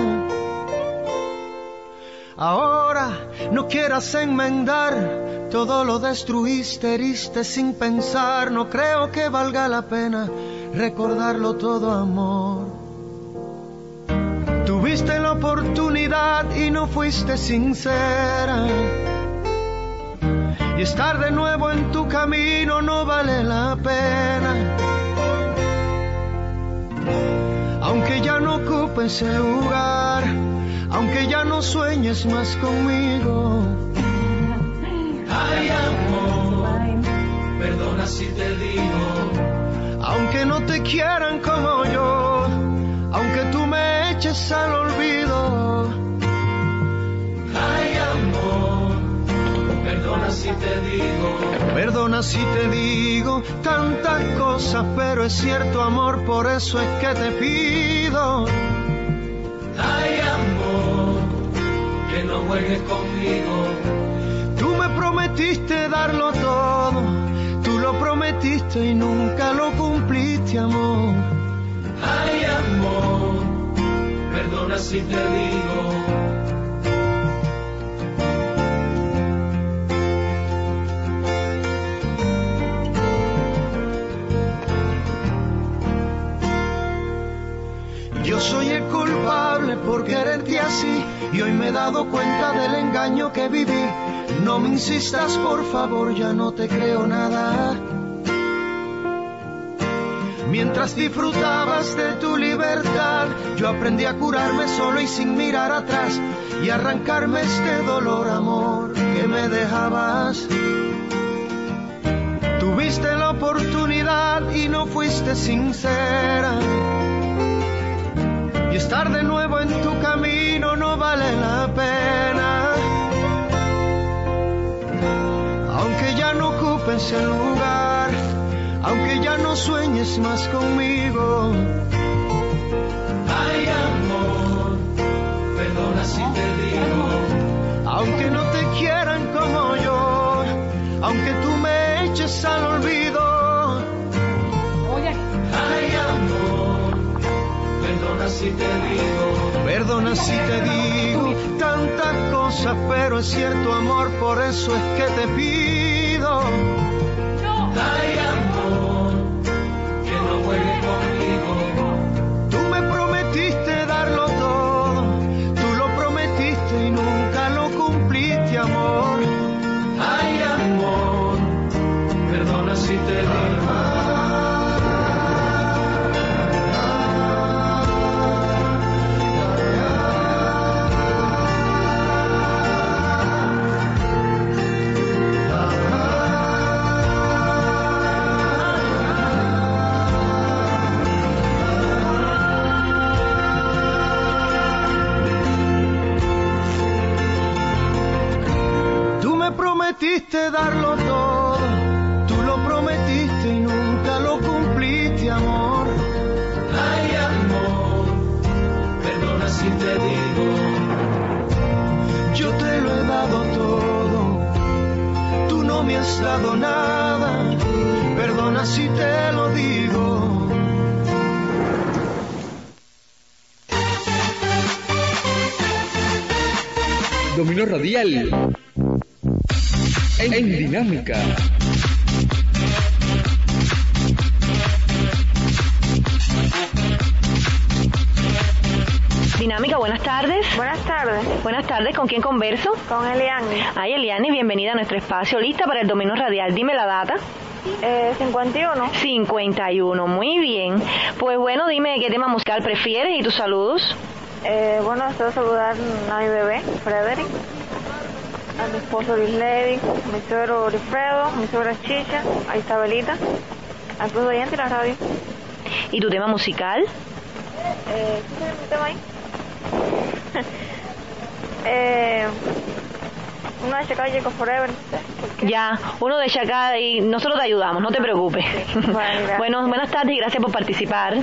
Ahora no quieras enmendar, todo lo destruiste, heriste sin pensar. No creo que valga la pena recordarlo todo, amor. Tuviste la oportunidad y no fuiste sincera, y estar de nuevo en tu camino no vale la pena. Aunque ya no ocupes ese lugar, aunque ya no sueñes más conmigo, Ay, amor, perdona si te digo, aunque no te quieran como yo, aunque tú me eches al olvido. Ay, amor, perdona si te digo, perdona si te digo tantas cosas, pero es cierto, amor, por eso es que te pido. ay, amor, que no juegues conmigo. Tú me prometiste darlo todo, tú lo prometiste y nunca lo cumpliste, amor. Ay, amor, perdona si te digo. Yo soy el culpable por quererte así y hoy me he dado cuenta del engaño que viví. No me insistas, por favor, ya no te creo nada. Mientras disfrutabas de tu libertad, yo aprendí a curarme solo y sin mirar atrás y arrancarme este dolor, amor, que me dejabas. Tuviste la oportunidad y no fuiste sincera. Y estar de nuevo en tu camino no vale la pena. Aunque ya no ocupes el lugar, aunque ya no sueñes más conmigo. Ay, amor, perdona si te digo, aunque no te quieran como yo, aunque tú me eches al olvido. Oye. Ay, amor, perdona si te digo, perdona si te digo tantas cosas, pero es cierto, amor, por eso es que te pido. ay, amor, que no juegues conmigo. Tú me prometiste darlo todo, tú lo prometiste y nunca lo cumpliste, amor. Ay, amor, perdona si te digo. Prometiste darlo todo, tú lo prometiste y nunca lo cumpliste, amor. Ay, amor, perdona si te digo, yo te lo he dado todo, tú no me has dado nada, perdona si te lo digo. Dominó Radial en Dinámica. Dinámica, buenas tardes. Buenas tardes. Buenas tardes, ¿con quién converso? Con Eliane. Ay, Eliane, bienvenida a nuestro espacio. ¿Lista para el dominio radial? Dime la data. 51. 51, muy bien. Pues bueno, dime qué tema musical prefieres y tus saludos. Bueno, deseo saludar a mi bebé, Frederick, a mi esposo Luis Levy, a mi suegro Orifredo, a mi suegra Chicha, a Isabelita, al Cruz de Oyente y la radio. ¿Y tu tema musical? ¿Qué es mi tema ahí? Uno de Chacá y Jacob Forever. Ya, uno de Chacá y nosotros te ayudamos, no te preocupes. Sí. Bueno, buenas tardes y gracias por participar.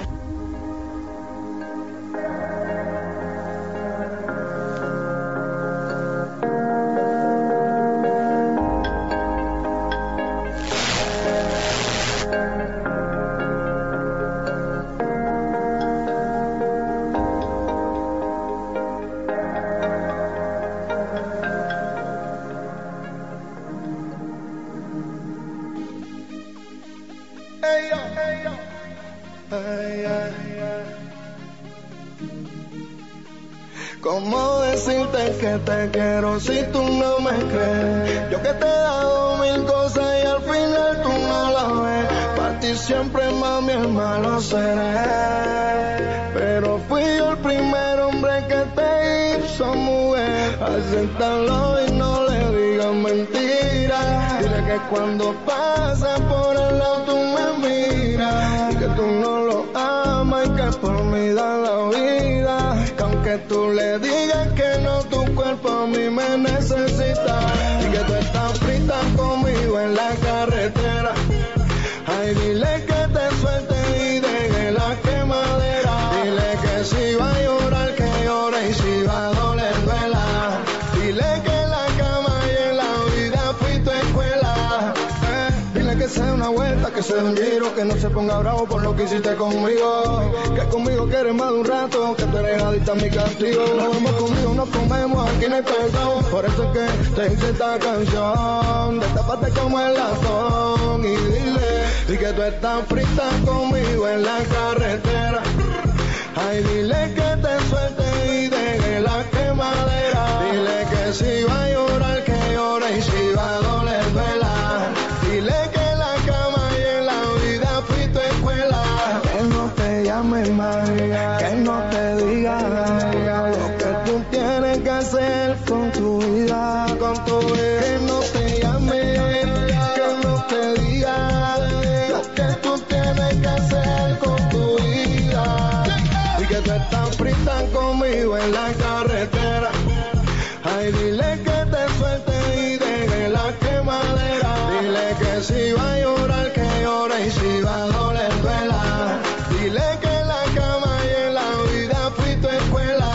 ¿Cómo decirte que te quiero si tú no me crees? Yo que te he dado mil cosas y al final tú no las ves. Para ti siempre, mami, el malo seré. Pero fui yo el primer hombre que te hizo mujer. Acéptalo y no le digas mentiras. mentira. Dile que cuando pasa por el lado tú me miras, y que tú no lo amas y que por mí da la vida. Que aunque tú le digas que no, tu cuerpo a mí me necesita. Y que tú estás frita conmigo en la carretera. Ay, dile que te suelte y deje la quemadera. Dile que si va a llorar, que llore, y si va a doler, duela. Dile que en la cama y en la vida fui tu escuela. Dile que se dé una vuelta, que se dé un giro, que no se ponga bravo por lo que hiciste conmigo. Que conmigo quieres más de un rato, que tú eres adicta a mi castigo. Nos vemos conmigo, nos comemos, aquí no hay perdón. Por eso es que te hice esta canción. Destápate como el latón y dile que tú estás frita conmigo en la carretera. Ay, dile que te suelte y deje la quemadera. Dile que si va a llorar, que llore, y si va a doler, duela. Dile que en la cama y en la vida fui tu escuela. Que no te llame más, que no te diga lo que tú tienes que hacer con tu vida, con tu vida. Que no te llame, que no te diga lo que tú tienes que hacer con tu vida. Y que tú estás frita conmigo en la carretera. Ay, dile que te suelte y deje la quemadera. Dile que si va a llorar, que llore, y si va a doler, duela. Dile que en la cama y en la vida fui tu escuela.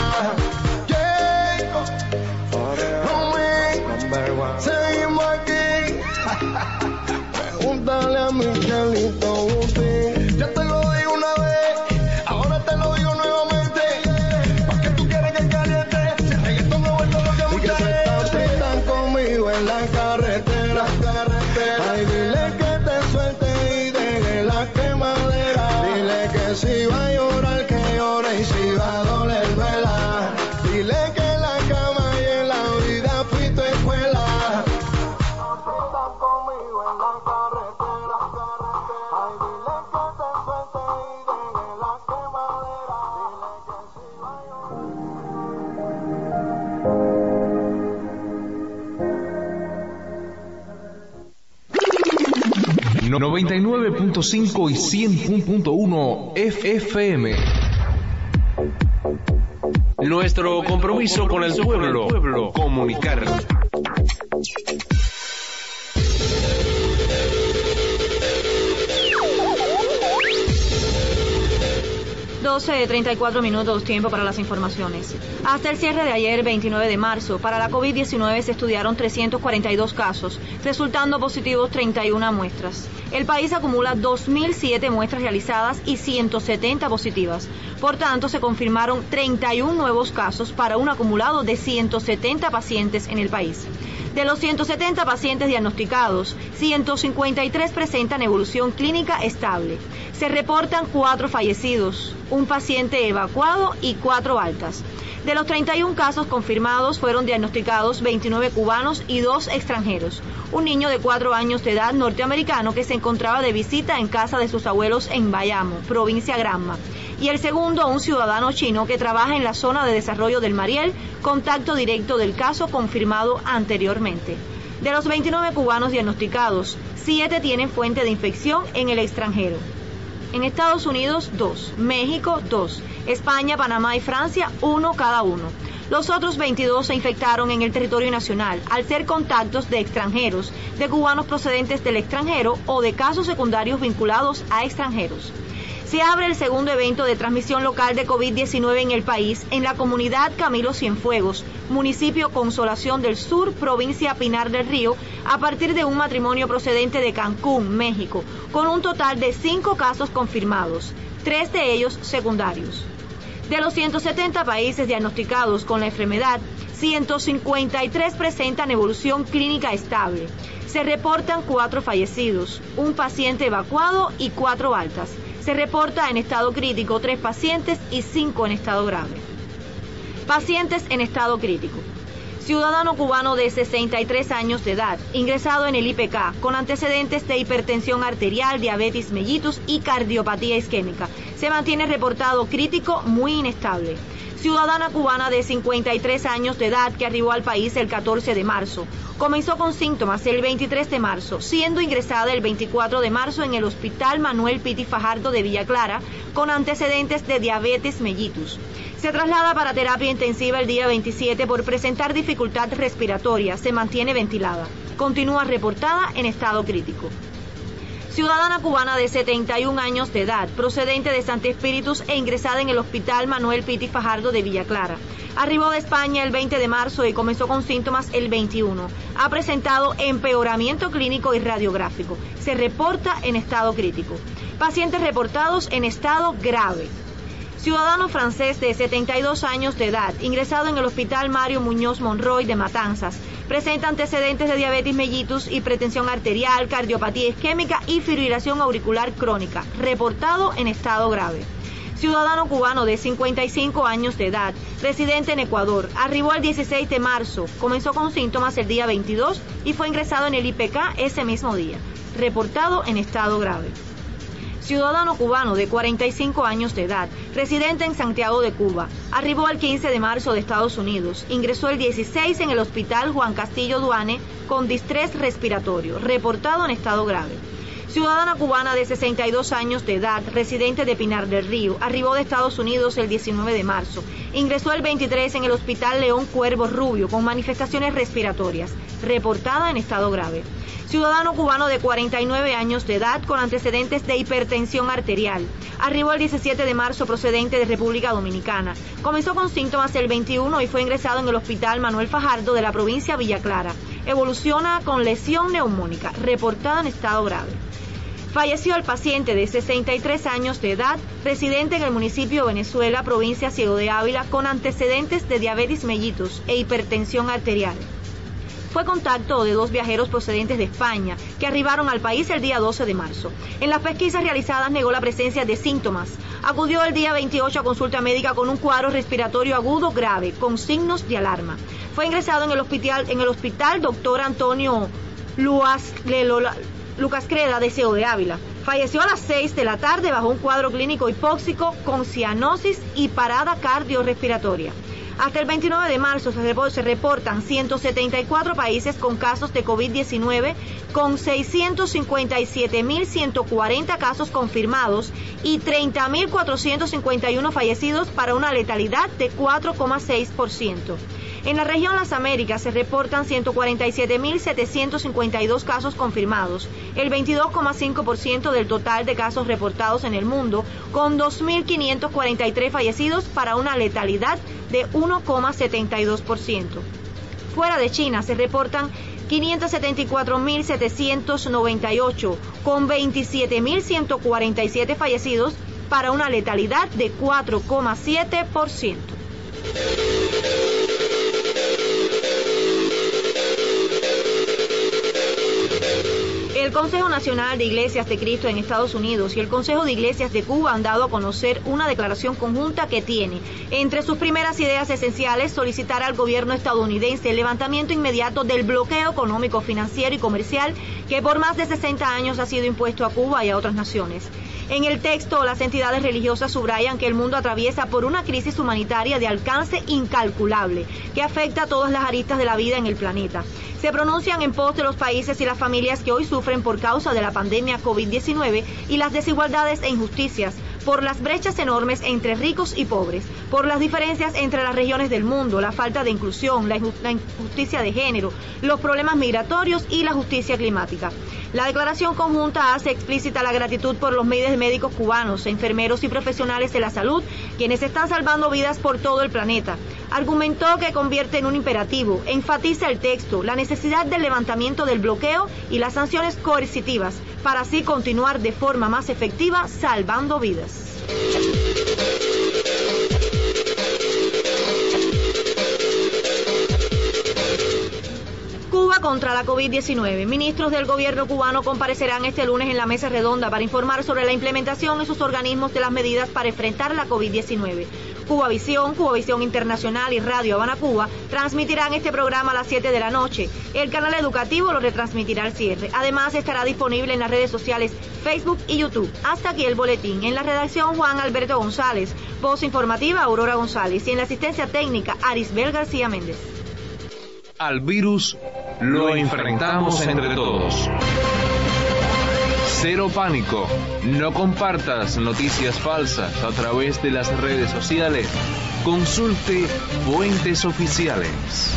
Seguimos aquí. Pregúntale a Michelito Buti. Ya te lo digo una vez, ahora te lo digo nuevamente. ¿Para qué tú quieres que caliente? Si el reggaetón no vuelve lo que mucha gente. Están conmigo en la carretera. Ay, dile que te suelte y deje la quemadera. Dile que si va a llorar, que llore, y si va a doler, duela. Dile que en la cama y en la vida fui tu escuela. Están conmigo en la carretera. Ay, dile que te suelte y deje la quemadera. Dile que si va a llorar. 99.5 y 100.1 FM. Nuestro compromiso con el pueblo, comunicar. 12:34 minutos, tiempo para las informaciones. Hasta el cierre de ayer, 29 de marzo, para la COVID-19 se estudiaron 342 casos, resultando positivos 31 muestras. El país acumula 2.007 muestras realizadas y 170 positivas. Por tanto, se confirmaron 31 nuevos casos para un acumulado de 170 pacientes en el país. De los 170 pacientes diagnosticados, 153 presentan evolución clínica estable. Se reportan 4 fallecidos, un paciente evacuado y 4 altas. De los 31 casos confirmados, fueron diagnosticados 29 cubanos y 2 extranjeros. Un niño de 4 años de edad norteamericano que se encontraba de visita en casa de sus abuelos en Bayamo, provincia Granma. Y el segundo, un ciudadano chino que trabaja en la zona de desarrollo del Mariel, contacto directo del caso confirmado anteriormente. De los 29 cubanos diagnosticados, 7 tienen fuente de infección en el extranjero. En Estados Unidos, 2, México, 2, España, Panamá y Francia, 1 cada uno. Los otros 22 se infectaron en el territorio nacional al ser contactos de extranjeros, de cubanos procedentes del extranjero o de casos secundarios vinculados a extranjeros. Se abre el segundo evento de transmisión local de COVID-19 en el país, en la comunidad Camilo Cienfuegos, municipio Consolación del Sur, provincia Pinar del Río, a partir de un matrimonio procedente de Cancún, México, con un total de 5 casos confirmados, 3 de ellos secundarios. De los 170 países diagnosticados con la enfermedad, 153 presentan evolución clínica estable. Se reportan 4 fallecidos, un paciente evacuado y 4 altas. Se reporta en estado crítico 3 pacientes y 5 en estado grave. Pacientes en estado crítico. Ciudadano cubano de 63 años de edad, ingresado en el IPK, con antecedentes de hipertensión arterial, diabetes mellitus y cardiopatía isquémica. Se mantiene reportado crítico muy inestable. ciudadana cubana de 53 años de edad que arribó al país el 14 de marzo. Comenzó con síntomas el 23 de marzo, siendo ingresada el 24 de marzo en el Hospital Manuel Piti Fajardo de Villa Clara, con antecedentes de diabetes mellitus. Se traslada para terapia intensiva el día 27 por presentar dificultad respiratoria. Se mantiene ventilada. Continúa reportada en estado crítico. Ciudadana cubana de 71 años de edad, procedente de Santi Espíritus e ingresada en el Hospital Manuel Piti Fajardo de Villa Clara. Arribó de España el 20 de marzo y comenzó con síntomas el 21. Ha presentado empeoramiento clínico y radiográfico. Se reporta en estado crítico. Pacientes reportados en estado grave. Ciudadano francés de 72 años de edad, ingresado en el Hospital Mario Muñoz Monroy de Matanzas. Presenta antecedentes de diabetes mellitus, hipertensión arterial, cardiopatía isquémica y fibrilación auricular crónica. Reportado en estado grave. Ciudadano cubano de 55 años de edad, residente en Ecuador. Arribó el 16 de marzo, comenzó con síntomas el día 22 y fue ingresado en el IPK ese mismo día. Reportado en estado grave. Ciudadano cubano de 45 años de edad, residente en Santiago de Cuba. Arribó el 15 de marzo de Estados Unidos. Ingresó el 16 en el Hospital Juan Castillo Duane con distrés respiratorio. Reportado en estado grave. Ciudadana cubana de 62 años de edad, residente de Pinar del Río. Arribó de Estados Unidos el 19 de marzo. Ingresó el 23 en el Hospital León Cuervo Rubio con manifestaciones respiratorias. Reportada en estado grave. Ciudadano cubano de 49 años de edad con antecedentes de hipertensión arterial. Arribó el 17 de marzo procedente de República Dominicana. Comenzó con síntomas el 21 y fue ingresado en el Hospital Manuel Fajardo de la provincia Villa Clara. Evoluciona con lesión neumónica, reportada en estado grave. Falleció el paciente de 63 años de edad, residente en el municipio de Venezuela, provincia Ciego de Ávila, con antecedentes de diabetes mellitus e hipertensión arterial. Fue contacto de 2 viajeros procedentes de España que arribaron al país el día 12 de marzo. En las pesquisas realizadas negó la presencia de síntomas. Acudió el día 28 a consulta médica con un cuadro respiratorio agudo grave, con signos de alarma. Fue ingresado en el hospital Dr. Antonio Lucas Creda de Ciego de Ávila. Falleció a las 6 de la tarde bajo un cuadro clínico hipóxico con cianosis y parada cardiorrespiratoria. Hasta el 29 de marzo se reportan 174 países con casos de COVID-19, con 657.140 casos confirmados y 30.451 fallecidos para una letalidad de 4,6%. En la región Las Américas se reportan 147.752 casos confirmados, el 22,5% del total de casos reportados en el mundo, con 2.543 fallecidos para una letalidad de 1,72%. Fuera de China se reportan 574.798, con 27.147 fallecidos para una letalidad de 4,7%. El Consejo Nacional de Iglesias de Cristo en Estados Unidos y el Consejo de Iglesias de Cuba han dado a conocer una declaración conjunta que tiene, entre sus primeras ideas esenciales, solicitar al gobierno estadounidense el levantamiento inmediato del bloqueo económico, financiero y comercial que por más de 60 años ha sido impuesto a Cuba y a otras naciones. En el texto, las entidades religiosas subrayan que el mundo atraviesa por una crisis humanitaria de alcance incalculable, que afecta a todas las aristas de la vida en el planeta. Se pronuncian en pos de los países y las familias que hoy sufren por causa de la pandemia COVID-19 y las desigualdades e injusticias, por las brechas enormes entre ricos y pobres, por las diferencias entre las regiones del mundo, la falta de inclusión, la injusticia de género, los problemas migratorios y la justicia climática. La declaración conjunta hace explícita la gratitud por los miles de médicos cubanos, enfermeros y profesionales de la salud, quienes están salvando vidas por todo el planeta. Argumentó que convierte en un imperativo, enfatiza el texto, la necesidad del levantamiento del bloqueo y las sanciones coercitivas, para así continuar de forma más efectiva salvando vidas. Cuba contra la COVID-19. Ministros del gobierno cubano comparecerán este lunes en la mesa redonda para informar sobre la implementación en sus organismos de las medidas para enfrentar la COVID-19. Cubavisión, Cubavisión Internacional y Radio Habana Cuba transmitirán este programa a las 7 de la noche. El canal educativo lo retransmitirá al cierre. Además, estará disponible en las redes sociales Facebook y YouTube. Hasta aquí el boletín. En la redacción, Juan Alberto González. Voz informativa, Aurora González. Y en la asistencia técnica, Arisbel García Méndez. Al virus lo enfrentamos entre todos. Cero pánico. No compartas noticias falsas a través de las redes sociales. Consulte fuentes oficiales.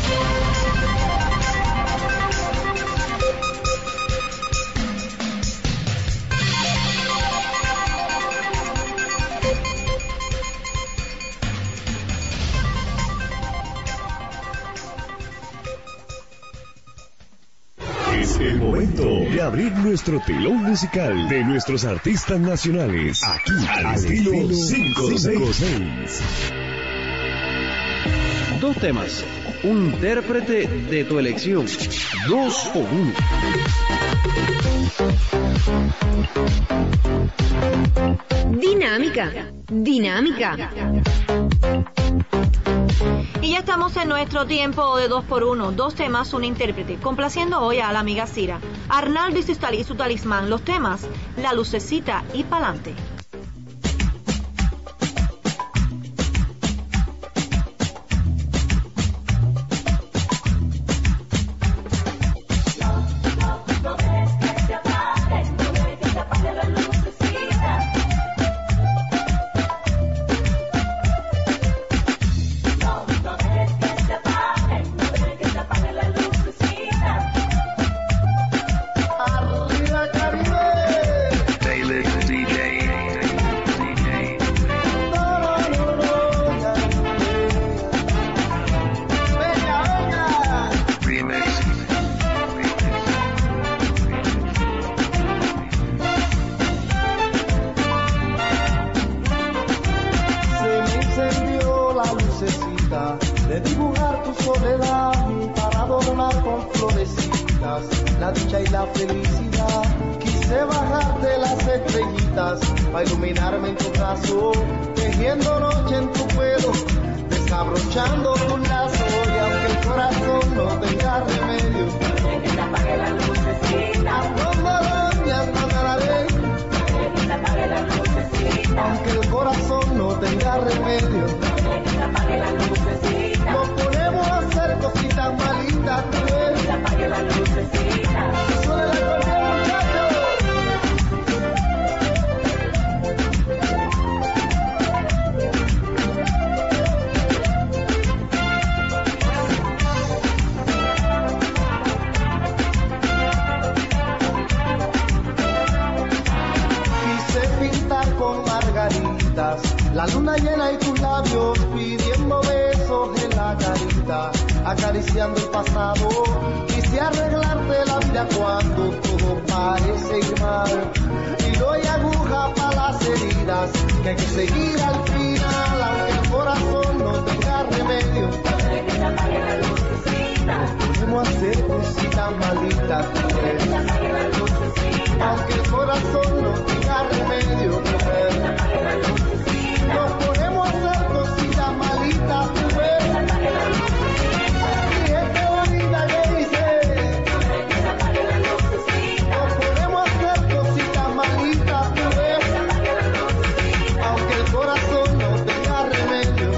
Es el momento de abrir nuestro telón musical de nuestros artistas nacionales. Aquí, al estilo 506. Dos temas, un intérprete de tu elección. 2 o 1. Dinámica, dinámica. Y ya estamos en nuestro tiempo de 2x1, 2 temas, un intérprete, complaciendo hoy a la amiga Cira, Arnaldo y su talismán, los temas, La Lucecita y Pa'lante. de dibujar tu soledad para adornar con florecitas la dicha y la felicidad. Quise bajarte las estrellitas para iluminarme en tu caso, tejiendo noche en tu pelo, desabrochando tu lazo. Y aunque el corazón no tenga remedio, que se apague la lucecita, aunque el corazón no tenga remedio, que se apague la lucecita, nos ponemos a hacer cositas malitas, que se apague la lucecita. Eso de la cuerda, muchachos. Con margaritas, la luna llena y tus labios pidiendo besos en la carita, acariciando el pasado. Quise arreglarte la vida cuando todo parece ir mal, y doy aguja para las heridas que hay que seguir al final, aunque el corazón no tenga remedio. Que se apague la lucecita, podemos hacer cositas malitas, aunque el corazón no tenga remedio. Nos ponemos a hacer cositas malitas, pues. Y es que bonita que dice. Nos ponemos a hacer cositas malitas, pues. Aunque el corazón no tenga remedio.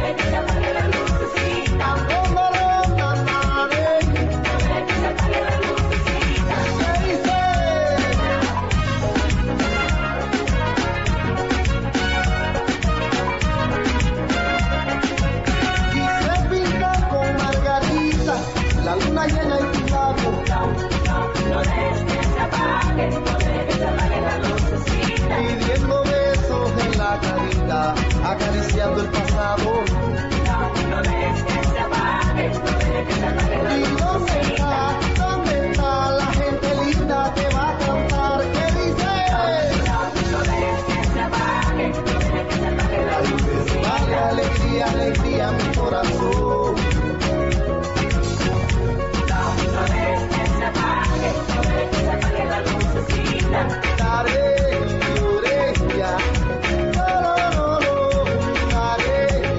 La luna llena y tu labio, no dejes que se apague, no dejes que se apague la lucecita, pidiendo besos en la carita, acariciando el pasado. No dejes que se apague, no dejes que se apague la lucecita. ¿Y dónde está la gente linda que va a cantar? ¿Qué dice? No dejes que se apague, no dejes que se apague la lucecita. Dale alegría, alegría a mi corazón. No dejes que se apague, no dejes que se apague la lucecita. Daré mi orella, no, daré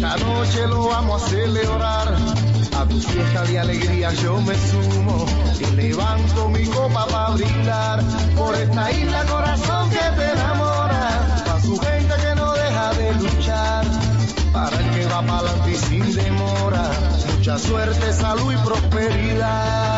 esta noche lo vamos a celebrar. A tu fiesta de alegría yo me sumo y levanto mi copa para brindar por esta isla, corazón que te enamora, para su gente que no deja de luchar, para el que va para adelante y sin demora, mucha suerte, salud y prosperidad.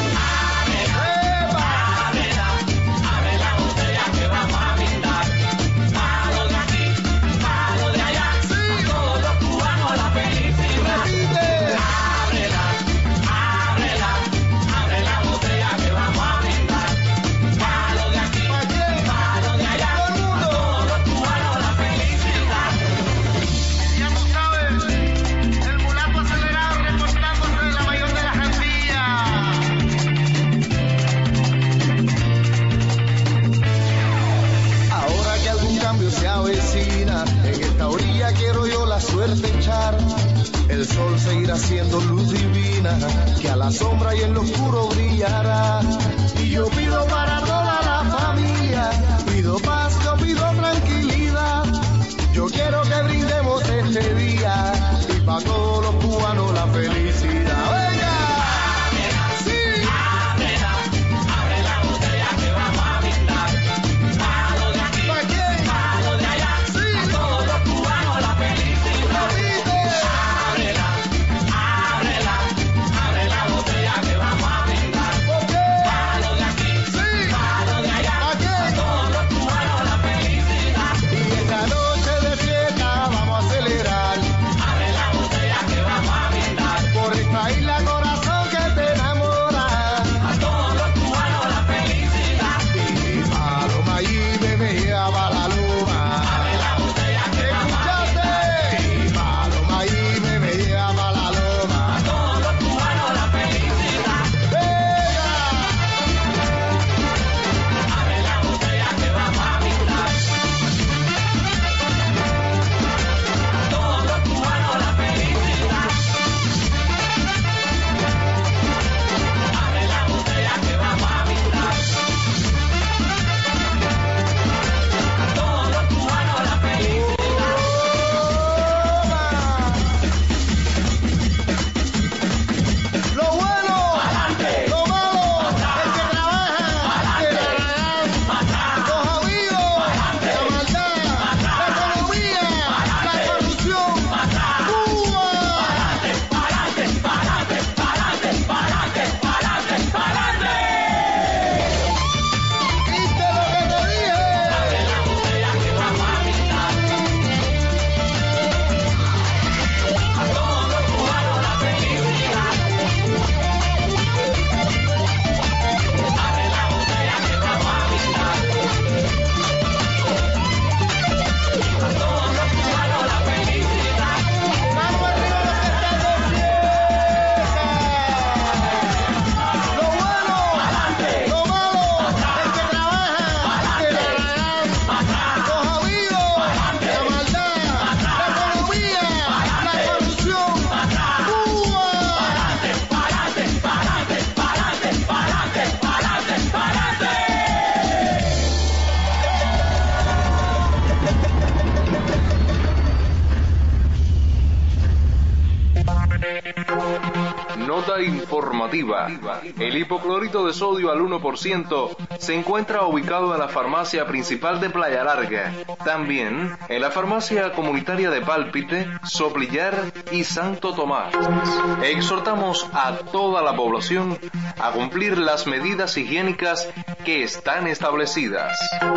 El sol seguirá siendo luz divina, que a la sombra y en lo oscuro brillará. Y yo pido para toda la familia, pido paz, yo pido tranquilidad. Yo quiero que brindemos este día y para todos los cubanos la felicidad. ¡Venga! Informativa. El hipoclorito de sodio al 1% se encuentra ubicado en la farmacia principal de Playa Larga, también en la farmacia comunitaria de Pálpite, Soplillar y Santo Tomás. Exhortamos a toda la población a cumplir las medidas higiénicas que están establecidas.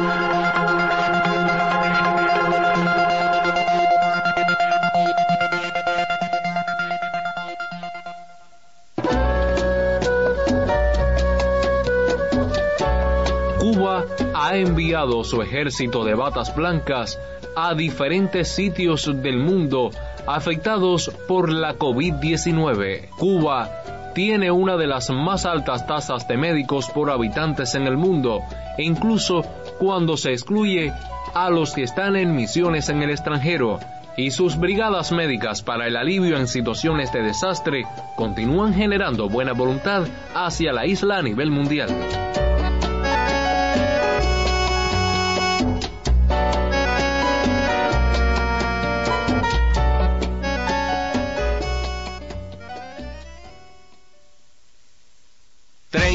Cuba ha enviado su ejército de batas blancas a diferentes sitios del mundo afectados por la COVID-19. Cuba tiene una de las más altas tasas de médicos por habitantes en el mundo, e incluso cuando se excluye a los que están en misiones en el extranjero, y sus brigadas médicas para el alivio en situaciones de desastre continúan generando buena voluntad hacia la isla a nivel mundial.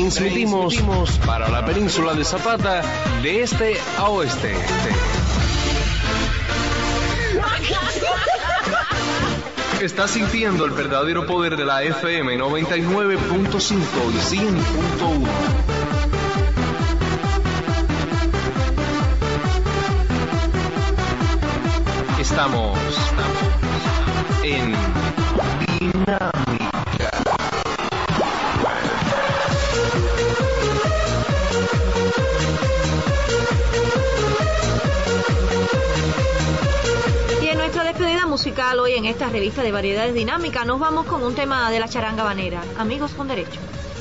Transmitimos para la península de Zapata de este a oeste. Estás sintiendo el verdadero poder de la FM 99.5 y 100.1. Estamos en Dinámica. Y en nuestra despedida musical hoy en esta revista de variedades dinámicas nos vamos con un tema de la charanga habanera, Amigos con Derecho.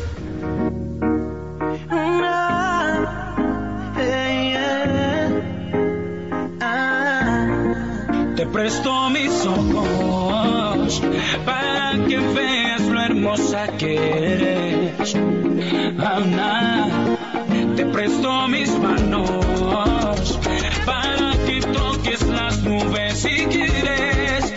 Te presto mis ojos para que veas lo hermosa que eres. Ana, te presto mis manos para que toques las nubes si quieres.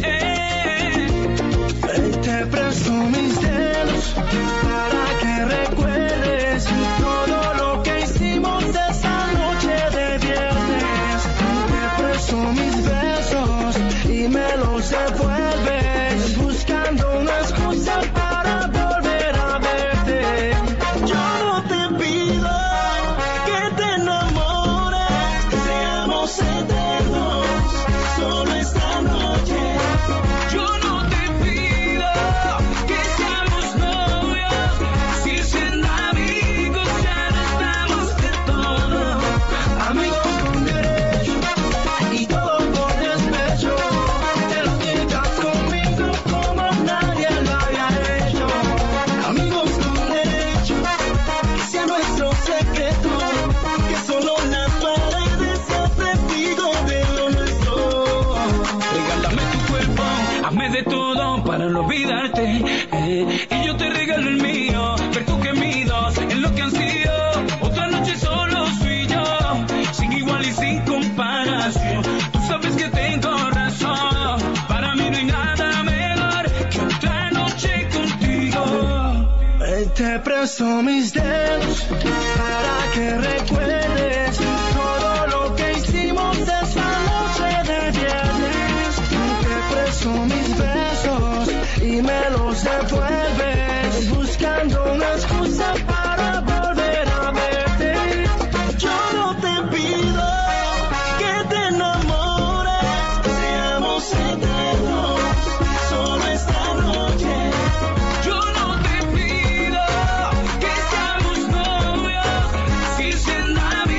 Te presto mis dedos para que recuerdes todo lo que hicimos esa noche de viernes. Te presto mis besos y me los devuelves buscando una excusa para volver a verte. Yo no te pido que te enamores, seamos eternos, solo esta noche. Yo no te pido que seamos novios, si siendo amigos ya no estamos de todo. Amigos con derecho y todo con despecho. Te lo quitas conmigo como nadie lo había hecho. Amigos con derecho, que sea nuestro secreto, que solo las paredes sean testigos de lo nuestro. Regálame tu cuerpo, hazme de todo para no olvidarte, y yo te regalo el mío, ver tus gemidos en lo que han sido. Otra noche solo soy yo, sin igual y sin comparación. Tú sabes que tengo razón, para mí no hay nada mejor que otra noche contigo. Te presto mis dedos para que recuerdes todo lo que hicimos esa noche de viernes. Te presto mis besos y me los devuelves buscando una excusa para volver a verte. Yo no te pido que te enamores, seamos eternos, solo esta noche. Yo no te pido que seamos novios, si siendo amigos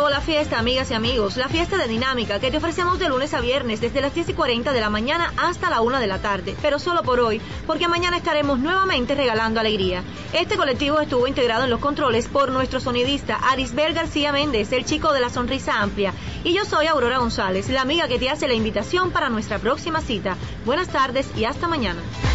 nuevo la fiesta, amigas y amigos, la fiesta de Dinámica, que te ofrecemos de lunes a viernes desde las 10:40 de la mañana hasta la 1 de la tarde, pero solo por hoy, porque mañana estaremos nuevamente regalando alegría. Este colectivo estuvo integrado en los controles por nuestro sonidista Arisbel García Méndez, el chico de la sonrisa amplia, y yo soy Aurora González, la amiga que te hace la invitación para nuestra próxima cita. Buenas tardes y hasta mañana.